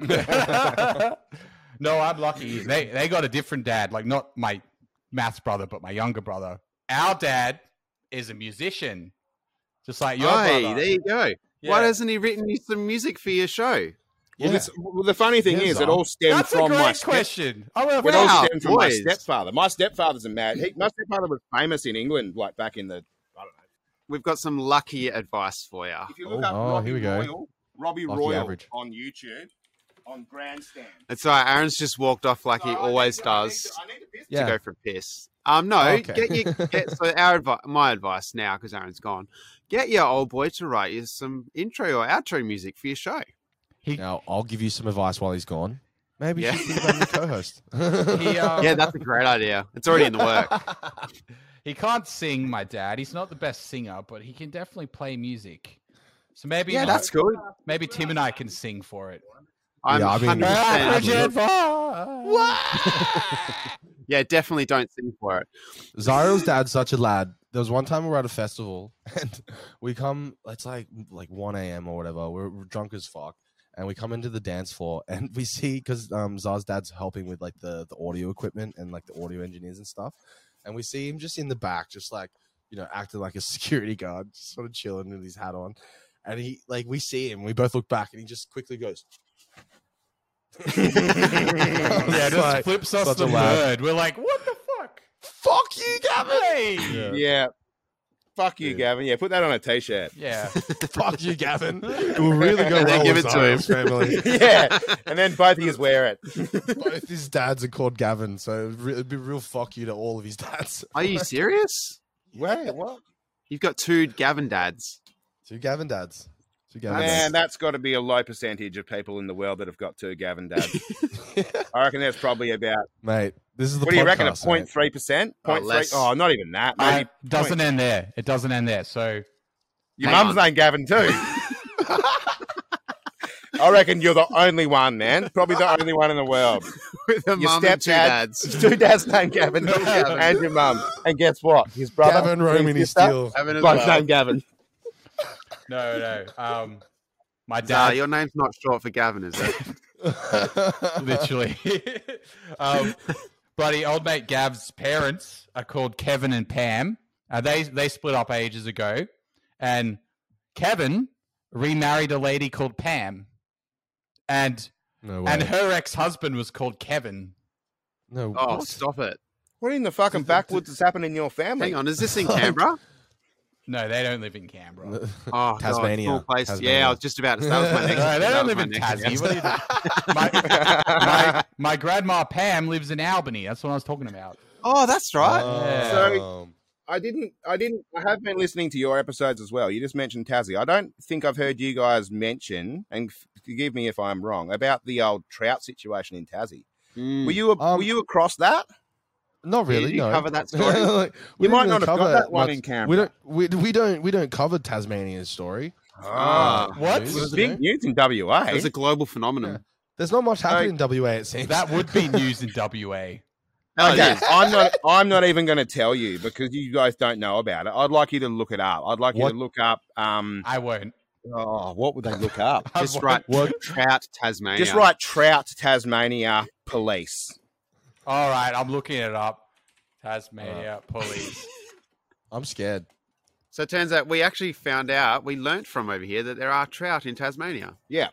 No, I'm lucky. They got a different dad, like not my maths brother, but my younger brother. Our dad is a musician, just like your Hey, brother. there you go. Yeah. Why hasn't he written you some music for your show? Yeah. Well, the funny thing Yeah, is, Zah. it all stemmed That's a from my great question. I would It have all Wow, stemmed from my boys. stepfather. My stepfather's a mad. My stepfather was famous in England, like back in the. I don't know. We've got some lucky advice for you. If you look Oh, up oh, Robbie here we go. Royal, Robbie Lucky Royal average. on YouTube, on Grandstand. It's all right. Aaron's just walked off like he always does I need to piss. Yeah. to go for a piss. No, Okay. so my advice now, because Aaron's gone, get your old boy to write you some intro or outro music for your show. Now, I'll give you some advice while he's gone. Maybe Yeah. you should think about the co-host. Yeah, that's a great idea. It's already in the work. He can't sing, my dad. He's not the best singer, but he can definitely play music. So maybe Yeah, that's good. maybe Tim and I can sing for it. I'm Yeah, I mean- 100%. Yeah, definitely don't sing for it. Zyral's dad's such a lad. There was one time we were at a festival and we come, it's like 1 a.m. or whatever. We're drunk as fuck. And we come into the dance floor and we see, because Zar's dad's helping with like the audio equipment and like the audio engineers and stuff. And we see him just in the back, just like, you know, acting like a security guard, just sort of chilling with his hat on. And he, like, we see him, we both look back and he just quickly goes. Yeah, just Like, flips us such the a lad. bird. We're like, what the fuck? Fuck you, Gavin! Hey! Yeah. Fuck you, Yeah. Gavin. Yeah, put that on a t-shirt. Yeah. Fuck you, Gavin. It will really go And then well give with it to him. Zyral's family. Yeah, and then both of you wear it. Both his dads are called Gavin, so it'd be real fuck you to all of his dads. Are you serious? Wait, what? You've got 2 Gavin dads. 2 Gavin dads. Gavin Man, dads. that's got to be a low percentage of people in the world that have got 2 Gavin dads. I reckon there's probably about, Mate, this is the what do you reckon, a podcast, mate. 0.3%? Oh, 0.3? less. Oh, not even that. Maybe It doesn't end there. It doesn't end there. So Your Hang mum's on. named Gavin too. I reckon you're the only one, man. Probably the only one in the world. With a Your mum and 2 stepdad- dads. 2 dads named Gavin and your mum. And guess what? His brother, Gavin, Roman, his he's sister, still. Having as both well. named Gavin. no. My Nah, dad your name's not short for Gavin, is it? literally. Buddy, old mate Gav's parents are called Kevin and Pam. They split up ages ago, and Kevin remarried a lady called Pam, and No way. her ex-husband was called Kevin. No. Oh, what? stop it. What in the fucking backwoods has happened in your family? Hang on, is this in Canberra? No, they don't live in Canberra. Oh, Tasmania. God, cool place. Tasmania. Yeah, I was just about to say, that was my next. No, they that don't was live my in next Tassie. guess. What are you doing? my grandma Pam lives in Albany. That's what I was talking about. Oh, that's right. Um, I have been listening to your episodes as well. You just mentioned Tassie. I don't think I've heard you guys mention, and forgive me if I'm wrong, about the old trout situation in Tassie. Mm. Were you across that? not really. Did you no. cover that story? Like, we You might didn't not have cover got that one much- in Canberra. We don't cover Tasmania's story. Ah, What? News, it was you know? big news in WA. It was a global phenomenon. There's not much happening in WA. It seems That would be news in WA. Oh, it Okay, is. I'm not even going to tell you because you guys don't know about it. I'd like you to look it up. I'd like you What? to look up. I won't. What would they look up? I Just won't. write What? Trout, Tasmania. Just write Trout Tasmania Police. All right, I'm looking it up. Tasmania police. I'm scared. So it turns out we actually found out, we learnt from over here that there are trout in Tasmania. Yeah.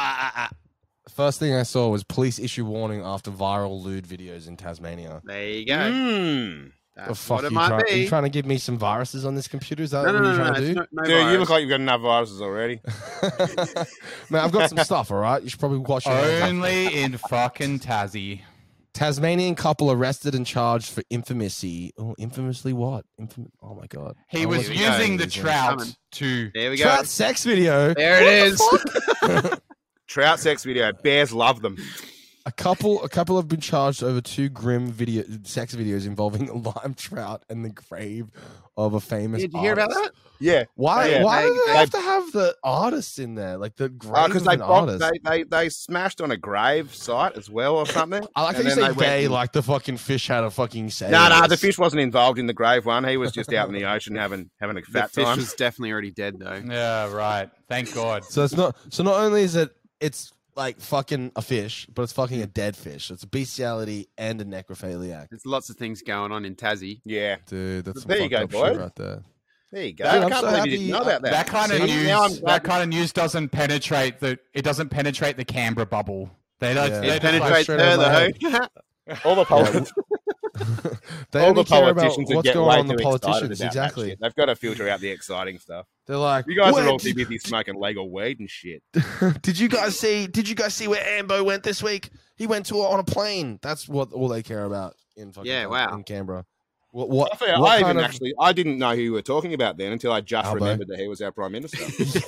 First thing I saw was police issue warning after viral lewd videos in Tasmania. There you go. Mm. The That's fuck what it you might Are be. you trying to give me some viruses on this computer? Is that No, what no, you're no, trying no. to It's do? no Dude, you virus. look like you've got enough viruses already. Man, I've got some stuff. All right, you should probably watch it. Only in fucking Tassie. Tasmanian couple arrested and charged for infamously. Oh, infamously what? Oh my god. He I was wasn't using saying the these trout Coming. to. There we go. Trout sex video. There it is. Trout sex video. Bears love them. A couple have been charged over 2 grim sex videos involving a lime trout and the grave of a famous. Did you hear about artist. that? Yeah. Why? Yeah. Why do they They- have to have the artists in there, like the grave Because of an artist? they smashed on a grave site as well or something. I like how And you then say they went they, and- like the fucking fish had a fucking say. No, in no, this. the fish wasn't involved in the grave one. He was just out in the ocean having a The fat fish time. was definitely already dead, though. Yeah, right. Thank God. So it's not. So not only is it's like fucking a fish, but it's fucking a dead fish. It's a bestiality and a necrophiliac. There's lots of things going on in Tassie. Yeah. Dude, that's some There you fucked go, up boy. shit right there. There you go. Dude, I I'm can't so believe you happy- didn't know about that. That kind of See, now I'm news. glad- That kind of news doesn't penetrate the Canberra bubble. They don't. Yeah. they It just like- Penetrates straight her, over my though. all the politicians, They all only the care about politicians would what's get going way on in too the excited politicians. about that Exactly. shit. They've got to filter out the exciting stuff. They're like, You guys are all "What? too busy smoking legal weed and shit. Did you guys see where Ambo went this week? He went on a plane. That's what all they care about in fucking Yeah, wow. in Canberra. What I kind even of I didn't know who you were talking about then until I just Albo. remembered that he was our prime minister.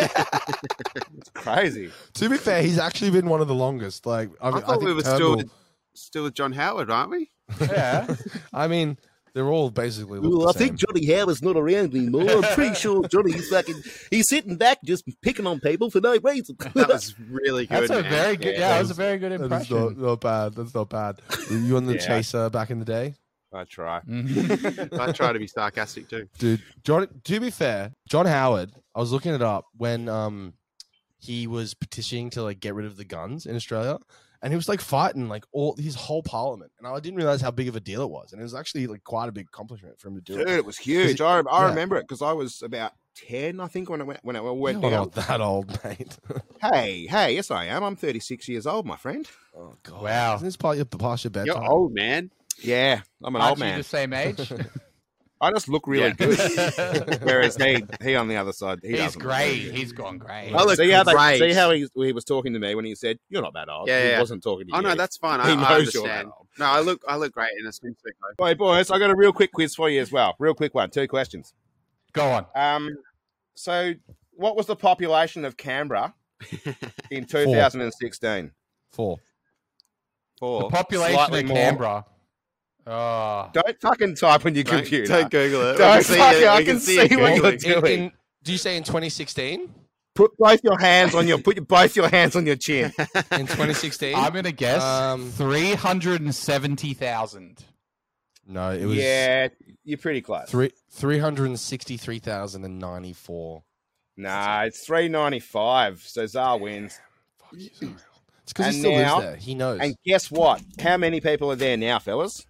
It's crazy. To be fair, he's actually been one of the longest. Like I I thought we think were Turnbull- still with John Howard, aren't we? Yeah. I mean, they're all basically. Look the same. Johnny Howard's not around anymore. I'm pretty sure he's sitting back just picking on people for no reason. That was really good. That's a man. very good. Yeah, Yeah, that that was a very good That is impression. not bad. That's not bad. You on the Yeah. chaser back in the day, I try. Mhm. I try to be sarcastic too. dude. John. To be fair, John Howard. I was looking it up when he was petitioning to like get rid of the guns in Australia, and he was like fighting like all his whole parliament, and I didn't realize how big of a deal it was, and it was actually like quite a big accomplishment for him to do Dude, it. it was huge. Yeah. I remember it because I was about 10, I think, when it went You're down. not that old, mate. Hey, yes, I am. I'm 36 years old, my friend. Oh god! Wow. Isn't this past your bedtime? You're old, man. Yeah, I'm an Aren't old you man. the same age? I just look really Yeah. good. Whereas he on the other side, he He's doesn't. grey. He's gone grey. I look See how, great. see how he was talking to me when he said, "You're not that old." Yeah, He yeah. wasn't talking to you. Oh no, that's fine. He I knows you're understand. that old. No, I look great in a swimsuit. Though. Hey, boys, I got a real quick quiz for you as well. Real quick one. 2 questions. Go on. So what was the population of Canberra in 2016? 4. The population Slightly of more. Canberra. Oh. Don't fucking type on your computer. Don't Google it. Don't We see fucking- it. I We can see it what you're Googling. doing. Do you say in 2016? Put both your hands on your both your hands on your chin. In 2016? I'm going to guess 370,000. No, it was Yeah, you're pretty close. 363,094. Nah, it's 395. So Zar wins. It's because he And still now- lives there. He knows. And guess what? How many people are there now, fellas?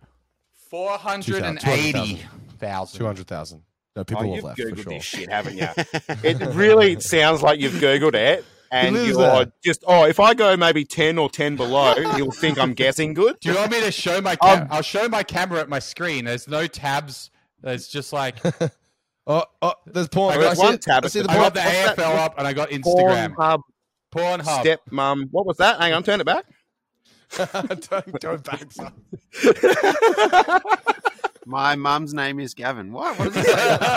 480,000. 200,000. No, people Oh, have you've left Googled for sure. this shit, haven't you? It really sounds like you've Googled it. And lives you're there. just, if I go maybe 10 or 10 below, you'll think I'm guessing good. Do you want me to show my I'll show my camera at my screen. There's no tabs. There's just like Oh, there's porn. There's I see one it. tab I at see the the I porn. got the What's that? AFL up and I got Instagram. Pornhub, Pornhub. stepmom. What was that? Hang on, turn it back. Don't back up. My mum's name is Gavin. What? What does it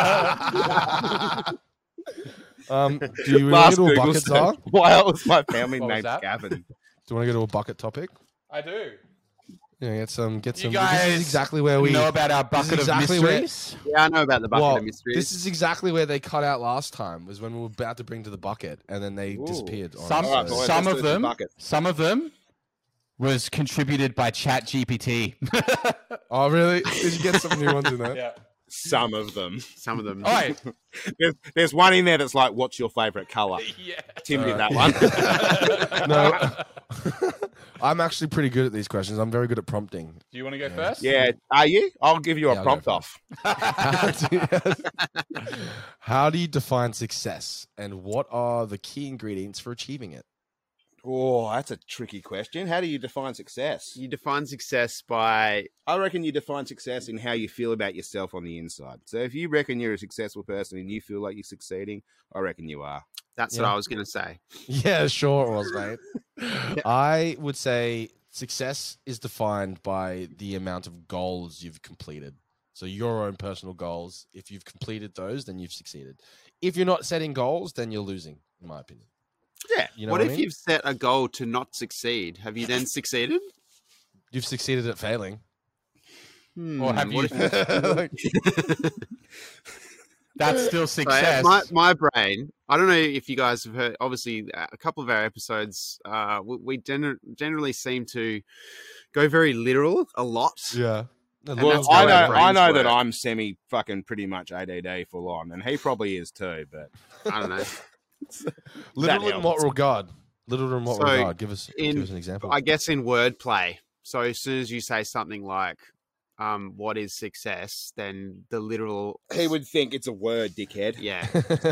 say? Do you want Last to go to a Google bucket, Zar? search. Why else my family What was name's that? Gavin? Do you want to go to a bucket topic? I do. Yeah, get some. You This guys is exactly where we know about our this is bucket exactly of where- mysteries. Yeah, I know about the bucket Well, of mysteries. this is exactly where they cut out last time. Was when we were about to bring to the bucket, and then they Ooh. disappeared. on Some- us. All right, boys, Some let's of do the them- bucket. Some of them was contributed by ChatGPT. Oh, really? Did you get some new ones in there? Yeah. Some of them. Some of them. All right. There's one in there that's like, what's your favourite colour? Yeah. Tim did Alright. that one. No, I'm actually pretty good at these questions. I'm very good at prompting. Do you want to go first? Yeah, are you? I'll give you a Yeah, I'll prompt go off. How do you define success, and what are the key ingredients for achieving it? Oh, that's a tricky question. How do you define success? You define success by I reckon you define success in how you feel about yourself on the inside. So if you reckon you're a successful person and you feel like you're succeeding, I reckon you are. that's Yeah. what I was going to say. Yeah, sure it was, mate. I would say success is defined by the amount of goals you've completed. So your own personal goals, if you've completed those, then you've succeeded. If you're not setting goals, then you're losing, in my opinion. Yeah. You know What what if I mean? you've set a goal to not succeed? Have you then succeeded? You've succeeded at failing. Or have you? What if That's still So, success. my brain. I don't know if you guys have heard. Obviously, a couple of our episodes, we generally seem to go very literal a lot. Yeah. Well, that's how our I brains know that work. I'm semi fucking pretty much ADD full on, and he probably is too. But I don't know. Little in what helps. regard? Little in what So, regard? Give us in- an example. I guess in wordplay. So as soon as you say something like, "What is success?" then the literal. he would think it's a word, dickhead. Yeah.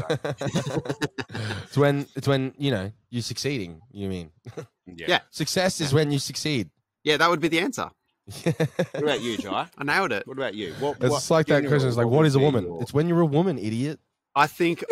it's when you're succeeding. You mean Yeah. success is when you succeed. Yeah, that would be the answer. What about you, Jai? I nailed it. What about you? What, It's like that question. It's like, what is a woman? It's when you're a woman, idiot. I think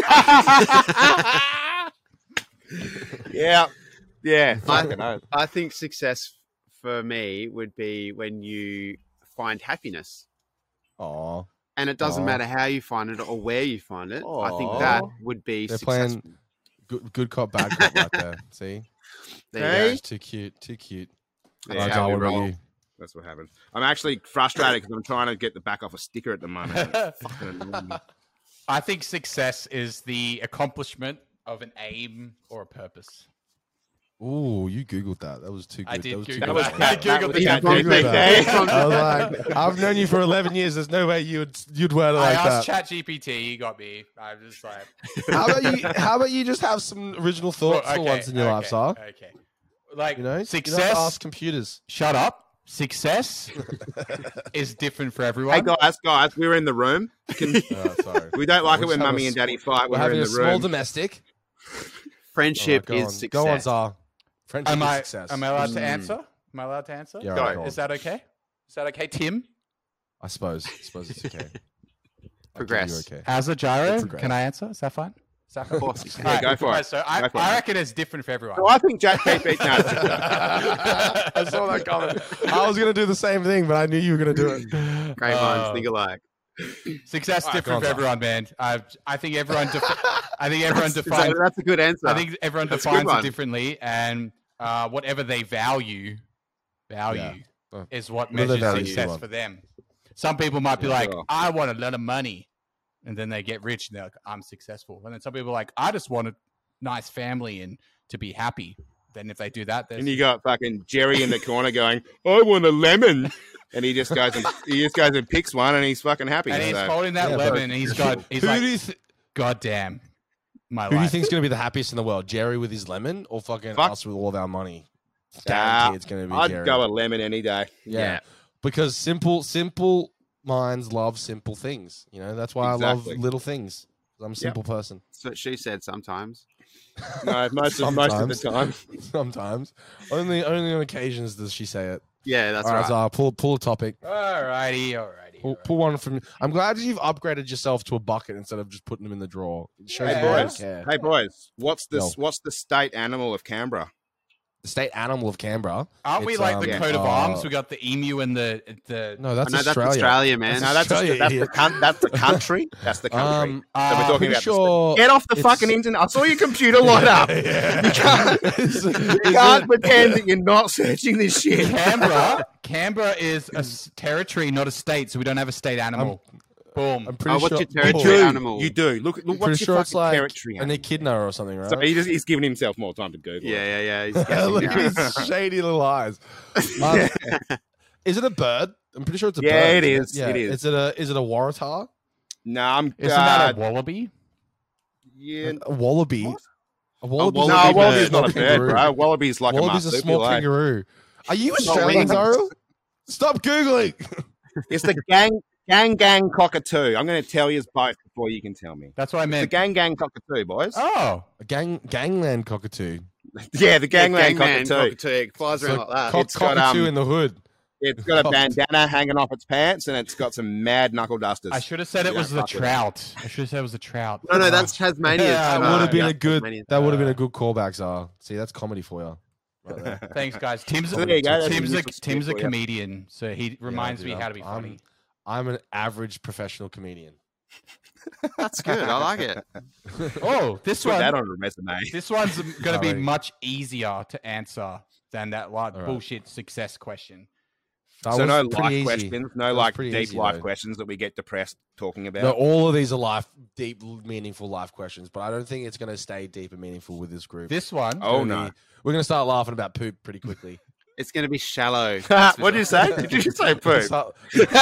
yeah. Fucking oath. I think success for me would be when you find happiness. Aw. And it doesn't Aw. matter how you find it or where you find it. I think that Aw. would be They're successful. playing good cop, bad cop right there. See? There you Hey. go. It's too cute. Too cute. That's Right, how Zara, we what about roll. you? That's what happened. I'm actually frustrated because I'm trying to get the back off a sticker at the moment. It's fucking annoying me. I think success is the accomplishment of an aim or a purpose. Ooh, you googled that. That was too good. I did that was too Google good. that. That I googled was the Chat You googled GPT. that. I was like, I've known you for 11 years. There's no way you'd word it I like asked that. ChatGPT. He got me. I'm just like, How about you just have some original thoughts for once in your life, Sar? Okay. Like You know, you don't have success. to ask computers. Shut up. Success is different for everyone. Hey guys, we're in the room. Sorry. We don't like We're it when just having mummy a and daddy fight We're when we're having in a the small room. domestic. Friendship All right, is success. Go on, Zar. Friendship am is I success. am I allowed to answer? Am I allowed to answer? Yeah, Go. right, go Is that okay? Is that okay, Tim? I suppose it's okay. I'll give you Progress. Okay. How's a gyro? Progress. Can I answer? Is that fine? Is that fine? Of course you can. Yeah, go for it. So Go for it. I reckon it's different for everyone. So I think ChatGPT. No, I saw that comment. I was gonna do the same thing, but I knew you were gonna do it. Great minds think alike. Success All right, different for go on, everyone, man. I think everyone. I think everyone defines. That's a good answer. I think everyone That's a good defines it one. differently, and whatever they value is what What do they measures value success you on? for them. Some people might be like, sure. I want a lot of money, and then they get rich and they're like, I'm successful. And then some people are like, I just want a nice family and to be happy. Then if they do that, And you got fucking Jerry in the corner going, "I want a lemon," and he just goes and picks one, and he's fucking happy. and he's So, holding that Yeah, lemon, and he's like, Who do you God damn, my Who do you life. think's going to be the happiest in the world? Jerry with his lemon, or fucking Fuck. us with all of our money? Nah, Guarantee it's going to be I'd Jerry. go a lemon any day. Yeah. Because simple minds love simple things. You know, that's why I Exactly. love little things. I'm a simple person. That's what she said sometimes. No, most of the time. Sometimes. Only on occasions does she say it. Yeah, that's All right, right. Zara, pull a topic. Alrighty. Pull one from. I'm glad you've upgraded yourself to a bucket instead of just putting them in the drawer. It shows Hey you don't boys, care. hey boys, what's Yo. the state animal of Canberra? The state animal of Canberra. Aren't we It's, like the yeah. coat of arms? We got the emu and the. No, that's No, that's Australia. Australia, man. No, that's Australia, that's idiot. that's the country. That's the country. Um, So we're talking pretty about sure Get off the it's- fucking internet. I saw your computer light up. You can't pretend that you're not searching this shit. Canberra is a territory, not a state, so we don't have a state animal. Boom. I'm pretty what's sure. your territory animal? You do. Look I'm what's pretty your sure it's fucking like territory an animal? echidna or something, right? So he's giving himself more time to Google. it. Yeah. He's guessing Look now. at his shady little eyes. Is it a bird? I'm pretty sure it's a bird. Yeah, it isn't is. Yeah. It is. Is it a waratah? No, I'm. Isn't that a wallaby? yeah. A wallaby? What? A wallaby? wallaby No, bird. wallaby's not a Kangaroo. bird, bro. Wallaby's like Wallaby's a a small marsupial. kangaroo. Are you It's not Australian, wings. Zaro? Stop googling. It's the gang cockatoo. I'm going to tell you both before you can tell me. That's what I The meant. gang cockatoo, boys. Oh, A gangland cockatoo. Yeah, the gangland Gangman cockatoo. It flies around like that. It's got, cockatoo in the hood. It's got a bandana hanging off its pants, and it's got some mad knuckle dusters. I should have said it You was don't the fuck with trout. I should have said it was the trout. No, that's Tasmania. Yeah, That I would have been Yeah, a good. Tasmanian. That would have been a good callback, Zara. See, that's comedy for you. Right there. Thanks, guys. Tim's So there you go. That's Tim's a a useful Tim's a skill for you. comedian, so he reminds dude, me how to be I'm- funny. I'm an average professional comedian. That's good. I like it. Oh, this Put that one. on a resume. This one's going to be Alright. much easier to answer than that Alright. bullshit success question. That So was no pretty life easy. questions, That no was like pretty deep easy, life though. questions that we get depressed talking about. No, all of these are deep, meaningful life questions, but I don't think it's going to stay deep and meaningful with this group. This one. Oh, Gonna no. be- we're going to start laughing about poop pretty quickly. It's going to be shallow. What did you say? Did you say poop? Start-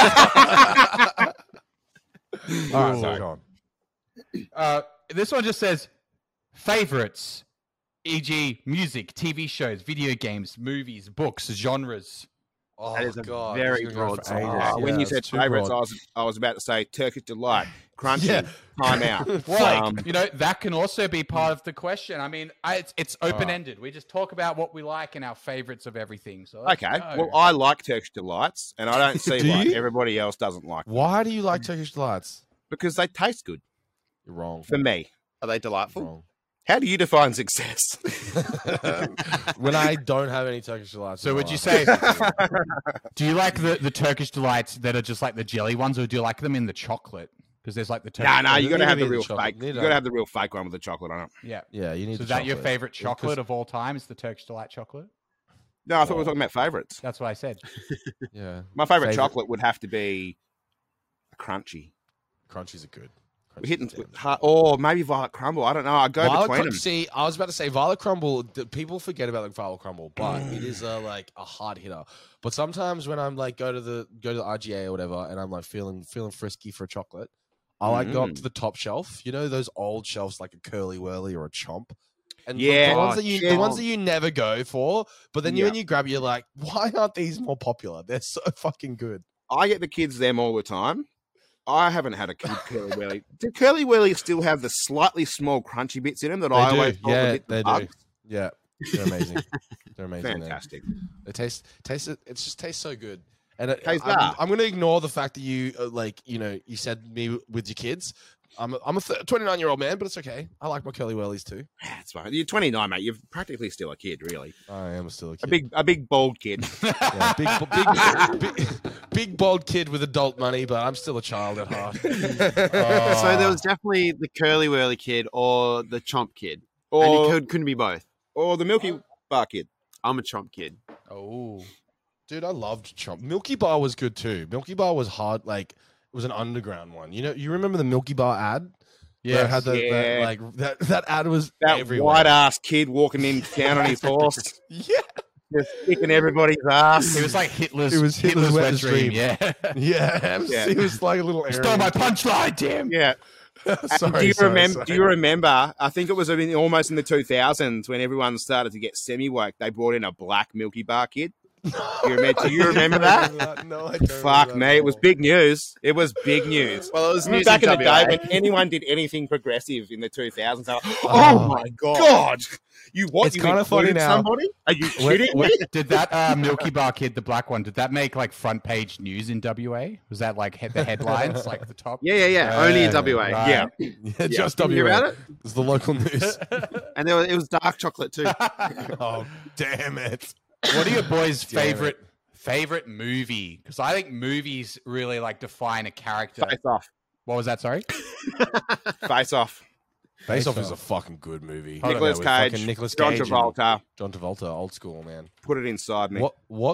all right, sorry, go on. This one just says favorites, e.g., music, TV shows, video games, movies, books, genres. Oh, That is a God, very this is gonna go broad for ages. song. When Yeah, you it's said too favourites, broad. I was about to say Turkish delight, crunchy, Yeah. time out. Well, you know, that can also be part of the question. I mean, it's open ended. We just talk about what we like and our favorites of everything. So let's Okay, go. well, I like Turkish delights, and I don't see Do why you? everybody else doesn't like them Why do you like Turkish delights? because they taste good You're wrong. for me. Are they delightful? Wrong. How do you define success? When I don't have any Turkish delights. So in my would you life, say- do you like the Turkish delights that are just like the jelly ones, or do you like them in the chocolate? Because there's like the Turkish. No, it you got doesn't to have need the to be real the chocolate. fake. Need You to- got to have the real fake one with the chocolate on it. Yeah. Yeah, you need. So the is that your chocolate. favorite Yeah, 'cause- chocolate of all time? Is the Turkish delight chocolate? No, I thought we were talking about favourites. That's what I said. Yeah, My favourite Favourite. chocolate would have to be a crunchy. crunchies are good. We're hitting, Crunchies are damn hard, or maybe Violet Crumble. I don't know. I go Violet between them. See, I was about to say Violet Crumble. People forget about the Violet Crumble, but it is like a hard hitter. But sometimes when I'm like go to the RGA or whatever, and I'm like feeling frisky for a chocolate, I like go up to the top shelf. You know those old shelves like a Curly Whirly or a Chomp. And Yeah. the ones Oh, that you never go for, but then Yeah. when you grab, you're like, why aren't these more popular? They're so fucking good. I get the kids them all the time. I haven't had a kid Curly Whirly. Do Curly Whirly still have the slightly small crunchy bits in them that I always thought were yeah, bits of they do. bugs? Yeah, they're amazing. They're amazing. man. Fantastic. It tastes. It just tastes so good. And Tastes I'm that. going to ignore the fact that you you said me with your kids. I'm a 29-year-old man, but it's okay. I like my curly whirlies too. That's fine. You're 29, mate. You're practically still a kid, really. I am still a kid. A big bald kid. Yeah, big bald kid with adult money, but I'm still a child at heart. So there was definitely the curly whirly kid or the chomp kid, Or and it couldn't be both. or the Milky Bar kid. I'm a chomp kid. Oh, dude, I loved Chomp. Milky Bar was good too. Milky Bar was hard. Like it was an underground one. You know, you remember the Milky Bar ad? Yeah, Had that ad was That everywhere. white ass kid walking in town on his horse, Yeah, just kicking everybody's ass. It was like Hitler's. It was Hitler's wet dream. Yeah. yeah. Yeah. He was like a little. Stole my punchline, Tim. Yeah. Sorry, do you sorry, remember? sorry. Do you remember? I think it was almost in the 2000s when everyone started to get semi-woke. They brought in a black Milky Bar kid. Do you remember that? No, I don't. Fuck remember me, that it was at all. big news. It was big news. Well, it was news Back in the WA. day when anyone did anything progressive in the 2000s, they were like, oh Oh, my god, you what? It's You kinda funny included now. somebody? Are you kidding me? Did that Milky Bar kid, the black one, did that make like front page news in WA? Was that like the headlines, like the top? Yeah. Only in WA. Right. Yeah. Yeah, just Did you hear WA. about it? It's the local news. And it was dark chocolate too. Oh, damn it. What are your boys' Damn it. favorite movie? Because I think movies really like define a character. Face Off. What was that? Sorry. Face Off. Face Off is a fucking good movie. Nicolas Yeah, with Cage. fucking Nicolas John Cage and Travolta. John Travolta, old school, man. Put it inside me.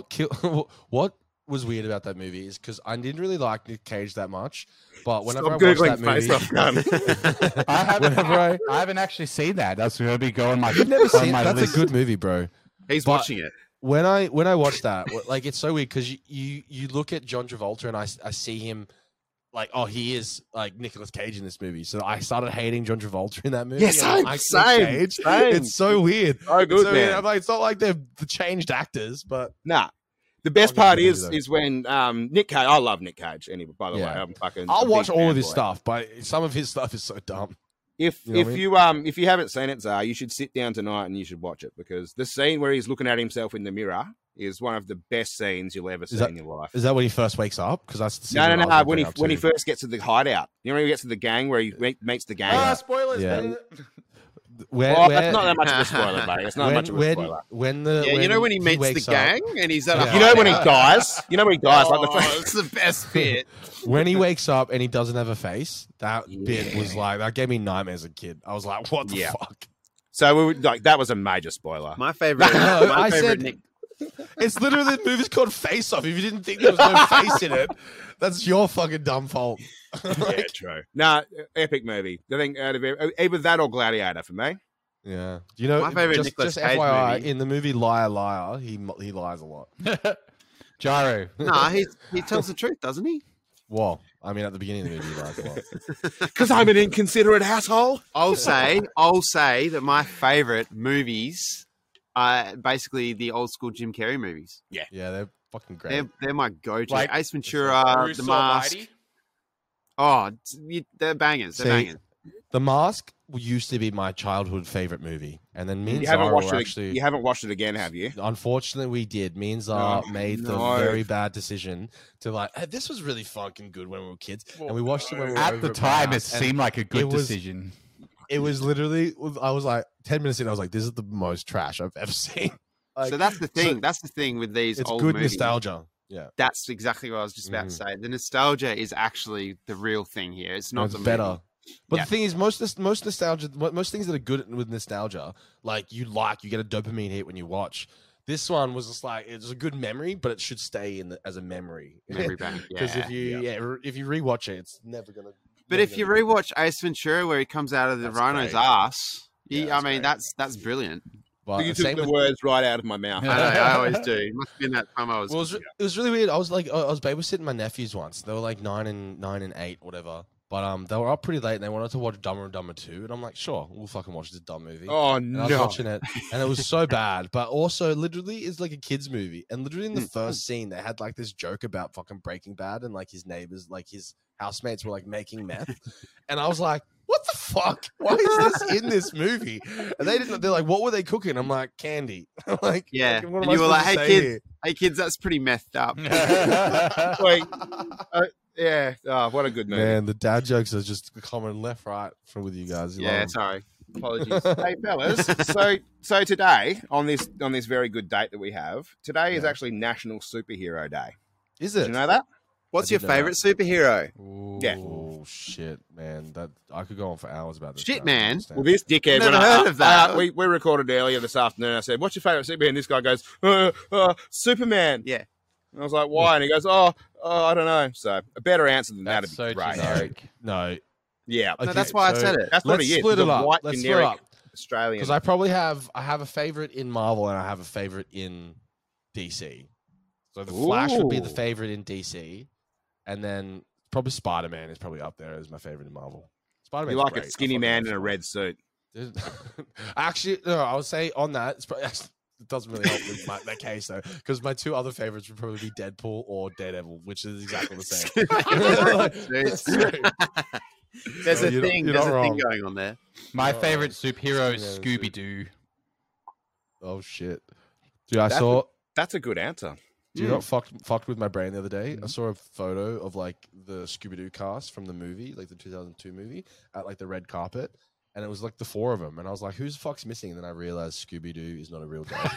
What was weird about that movie is because I didn't really like Nick Cage that much, but whenever Stop I watched Googling that Face Off, movie, gun. I haven't actually seen that. That's going to be going on my. you've never on seen my that's list. a good movie, bro. He's But- watching it. When I watched that, like it's so weird because you look at John Travolta and I see him like, oh, he is like Nicolas Cage in this movie. So I started hating John Travolta in that movie. Yeah, and I same, like same, Nick Cage. same. It's so weird. So good, It's so weird. man. I'm like, it's not like they're the changed actors, but Nah. The best I'll part give it is to you, is when Nick Cage. I love Nick Cage. Anyway, by the way, Yeah. I'm fucking. I'll a watch big all of his fanboy. stuff. But some of his stuff is so dumb. If You know what I mean? if you haven't seen it, Zar, you should sit down tonight and you should watch it because the scene where he's looking at himself in the mirror is one of the best scenes you'll ever see that- in your life. Is that when he first wakes up? Because that's the scene No. that I was gonna When bring up when he too. first gets to the hideout, you know when he gets to the gang where he meets the gang. spoilers. Yeah. man. Where, Well, where, that's not that much of a spoiler, buddy. It's not much of a spoiler. when the Yeah, you know when he meets the wakes up- gang and he's at a Yeah. You know when he hideout? dies. You know when he dies. Like the Oh, first. it's the best bit. when he wakes up and he doesn't have a face, that Yeah. bit was like that gave me nightmares as a kid. I was like, what the Yeah. fuck? So we were, like that was a major spoiler. My favorite. No, my I favorite said- Nick. It's literally the movie's called Face Off. If you didn't think there was no face in it, that's your fucking dumb fault. Yeah, true. Nah, epic movie. I think out of either that or Gladiator for me. Yeah. You know, My favorite just, Nicolas just Cage FYI, movie. in the movie Liar Liar, he lies a lot. Gyro. Nah, he tells the truth, doesn't he? Well, I mean, at the beginning of the movie, he lies a lot. Because I'm an inconsiderate asshole. I'll say that my favorite movies are basically the old school Jim Carrey movies. Yeah, they're fucking great. They're my go-to. Like Ace Ventura, Bruce The Mask. Almighty? Oh, they're bangers. They're See, bangers. The Mask used to be my childhood favorite movie, and then me and You haven't Zara watched were it. actually. You haven't watched it again, have you? Unfortunately, we did. Me and Zara Oh, made the no. very bad decision to like, hey, this was really fucking good when we were kids, and we watched it when we were At over the at my time, it house, and seemed like a good it was- decision. it was literally. I was like 10 minutes in. I was like, this is the most trash I've ever seen. Like, So that's the thing. so that's the thing with these it's old good movies. nostalgia. Yeah, That's exactly what I was just about to say. The nostalgia is actually the real thing here. It's not it's the better. movie. But Yeah. the thing is, most nostalgia, most things that are good with nostalgia, like you get a dopamine hit when you watch. This one was just like it's a good memory, but it should stay as a memory. Memory bank. Because Yeah. if you rewatch it, it's never gonna. But if you rewatch Ace Ventura, where he comes out of the That's rhino's great. ass, Yeah, I that's mean great. that's brilliant. but You same took the with- words right out of my mouth. I know, I always do. It must have been that time I was. Well, it was really weird. I was babysitting my nephews once. They were like 9 and 8, whatever. But they were up pretty late and they wanted to watch Dumber and Dumber 2, and I'm like, sure, we'll fucking watch this dumb movie. Oh And I was no! watching it, and it was so bad. But also, literally, it's like a kids' movie. And literally, in the first scene, they had like this joke about fucking Breaking Bad, and like his neighbors, like his housemates, were like making meth. And I was like, "What the fuck? Why is this in this movie?" And they didn't. They're like, "What were they cooking?" I'm like, "Candy." I'm like, Yeah. what am And I you were supposed like, to "Hey, say kid." here? Hey kids, that's pretty methed up. Wait, Yeah. Oh, what a good movie. Man, the dad jokes are just coming left, right from with you guys. You love Yeah, 'em. sorry. Apologies. Hey fellas, so today on this very good date that we have, today is actually National Superhero Day. Is Did it? you know that? What's I your did know favorite superhero? Yeah. Oh shit, man! That I could go on for hours about this. Shit, I don't man. understand. Well, this dickhead. Never when heard of that. we recorded earlier this afternoon. I said, "What's your favorite superhero?" And this guy goes, "Superman." Yeah. And I was like, "Why?" And he goes, "Oh, I don't know." So a better answer than That's that'd be so great. generic. No, Yeah, No, that's why I said it. that's what let's he is. split He's it a up. white Let's split generic up Australian. because I have a favorite in Marvel and I have a favorite in DC. So the Flash would be the Ooh. favorite in DC, and then probably Spider-Man is probably up there as my favorite in Marvel. Spider-Man. You like a skinny man in a red suit. Actually, no, I would say on that, it's probably, it doesn't really help with that case though, because my two other favorites would probably be Deadpool or Daredevil, which is exactly the same. There's No, a you're not- thing. you're There's not a thing wrong. going on there. My Oh, favorite superhero is yeah, Scooby Doo. Oh shit, dude! I That's saw. That's a good answer. Do you know what fucked with my brain the other day? I saw a photo of like the Scooby Doo cast from the movie, like the 2002 movie, at like the red carpet, and it was like the four of them, and I was like, "Who's the fuck's missing?" And then I realized Scooby Doo is not a real guy.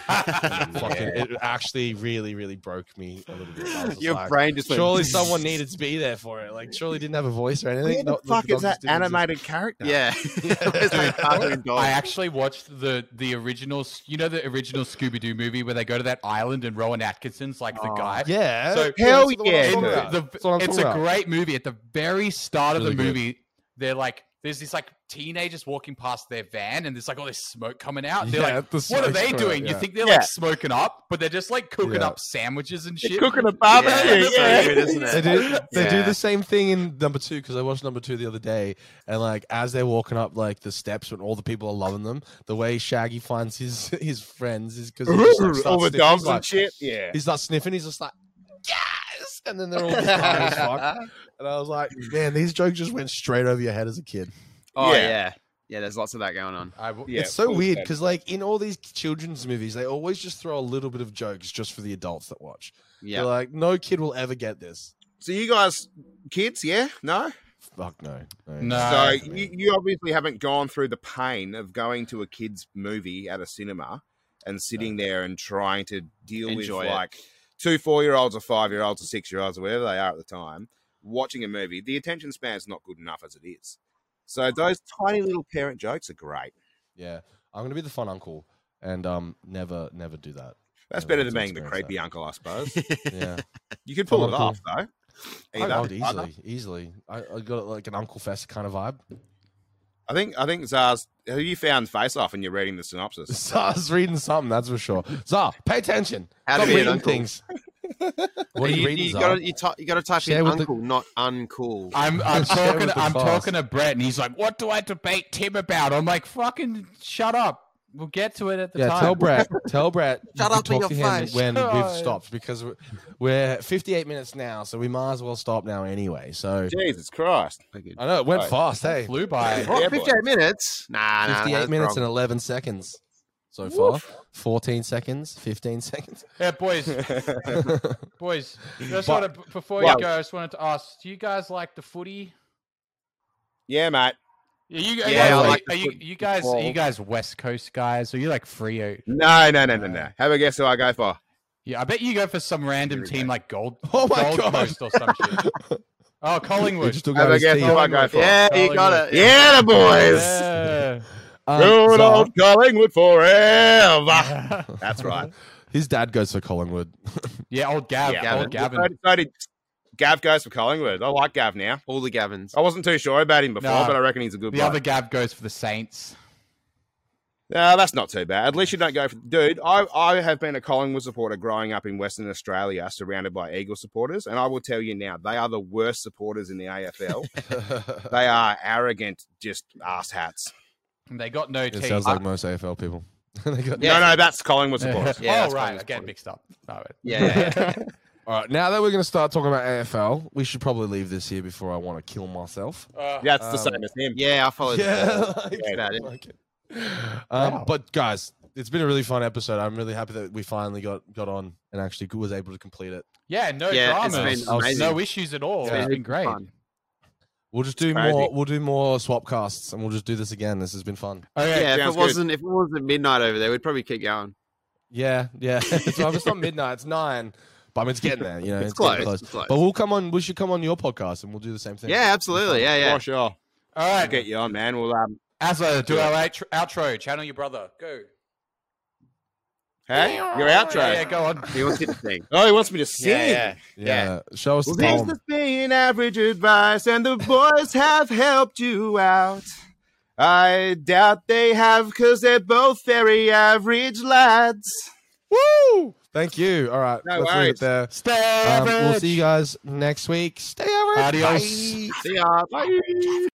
It actually really broke me a little bit. I was just Your like, brain just went. surely someone needed to be there for it. Like, surely didn't have a voice or anything. Where the Not- fuck the is dogs that didn't exist. animated character? Yeah. Where's that cartoon dog? I actually watched the original, you know, the original Scooby Doo movie where they go to that island and Rowan Atkinson's like the guy. Yeah. So- Hell that's the one I'm yeah, talking dude. about. That's what I'm It's talking a about. great movie. At the very start of Really the good. movie, they're like, there's this like teenagers walking past their van, and there's like all this smoke coming out. They're Yeah, like, the what are smoke's they coming doing? out, You yeah. think they're Yeah. like smoking up, but they're just like cooking Yeah. up sandwiches and shit. They're cooking a barbecue. Yeah, that's so Yeah. good, isn't They it? do Yeah. the same thing in number 2 because I watched number 2 the other day, and like as they're walking up like the steps when all the people are loving them, the way Shaggy finds his friends is because All the dogs and shit. Yeah. He starts sniffing. He's just like, yes, and then they're all just high as fuck. And I was like, man, these jokes just went straight over your head as a kid. Oh Yeah. yeah. Yeah, there's lots of that going on. Yeah, It's so full weird set. because like in all these children's movies, they always just throw a little bit of jokes just for the adults that watch. Yeah. They're like, no kid will ever get this. So you guys, kids, yeah? No? Fuck no. No. So for you obviously haven't gone through the pain of going to a kid's movie at a cinema and sitting there and trying to deal Enjoy with it. like 2 4-year-olds or 5-year-olds or 6-year-olds or whatever they are at the time watching a movie. The attention span's not good enough as it is. So those tiny little parent jokes are great. Yeah, I'm gonna be the fun uncle and never do that. That's Yeah, better that's than being the experience creepy that. uncle, I suppose. Yeah, You could pull Fun it uncle. off though. I Either. easily. I got like an Uncle Fest kind of vibe. I think Zaz, have you found Face Off and you're reading the synopsis? Zar's reading something, that's for sure. Zar, pay attention. How to Stop be an reading uncle. things. What are you reading, you Zar? gotta you gotta type Share in with the- uncle, not uncool. I'm Share talking with the I'm class. talking to Brett, and he's like, "What do I debate Tim about?" I'm like, "Fucking shut up. We'll get to it at the Yeah, time." tell Brett you Shut can up in talk your to him face. when Oh, we've yeah. stopped because we're 58 minutes now, so we might as well stop now anyway. So Jesus Christ. I know it went Right. fast. Hey, Flew by. Yeah, What, boy. 58 minutes? Nah, 58 that's minutes wrong. and 11 seconds so far. 14 seconds, 15 seconds. Yeah, boys. Boys, just But- wanted, before Well- you go, I just wanted to ask: do you guys like the footy? Yeah, mate. Are you, Yeah, I like are you, you guys? Are you guys West Coast guys? Or are you like Frio? No. Have a guess who I go for. Yeah, I bet you go for some random Here we team go. like Gold Oh my Gold God. Coast or some shit. Oh, We Collingwood. just took Have out a his guess team. who I go for. Yeah, you got it. Yeah, the boys. Yeah. Good Zar, old Collingwood forever. That's right. his dad goes for Collingwood. Yeah, old Gav. Yeah. Old Gavin. So did Gav goes for Collingwood. I like Gav now. All the Gavins. I wasn't too sure about him before, No. but I reckon he's a good The bloke. other Gav goes for the Saints. No, that's not too bad. At least you don't go for... Dude, I have been a Collingwood supporter growing up in Western Australia, surrounded by Eagle supporters, and I will tell you now, they are the worst supporters in the AFL. They are arrogant, just asshats. And they got no It team. sounds like most AFL people. They got- No, that's Collingwood supporters. Yeah, oh, that's right. Collingwood I get supporters. mixed up. No, Yeah. All right, now that we're going to start talking about AFL, we should probably leave this here before I want to kill myself. That's the same as him. Yeah, I followed. Yeah, That's about it. But guys, it's been a really fun episode. I'm really happy that we finally got on and actually was able to complete it. Yeah, no Yeah, it's dramas, been amazing. no issues at all. Yeah. It's been great. Fun. We'll just do crazy. more. We'll do more swap casts, and we'll just do this again. This has been fun. Okay, Yeah, sounds if it wasn't midnight over there, we'd probably keep going. Yeah. It's not midnight. It's 9. But I mean, it's getting there. You know, It's getting close. It's close. But we'll come on. We should come on your podcast, and we'll do the same thing. Yeah, absolutely. Yeah. For sure. all I'll right. get you on, man. We'll Asa, do our outro. Channel your brother. Go. Hey, your outro. Yeah, go on. He wants you to sing. Oh, he wants me to sing. Yeah. Show us Well, the this poem. has been average advice, and the boys have helped you out. I doubt they have, because they're both very average lads. Woo! Thank you. All right. No let's leave worries. it there. Stay average. We'll see you guys next week. Stay average. Adios. Bye. See ya. Bye.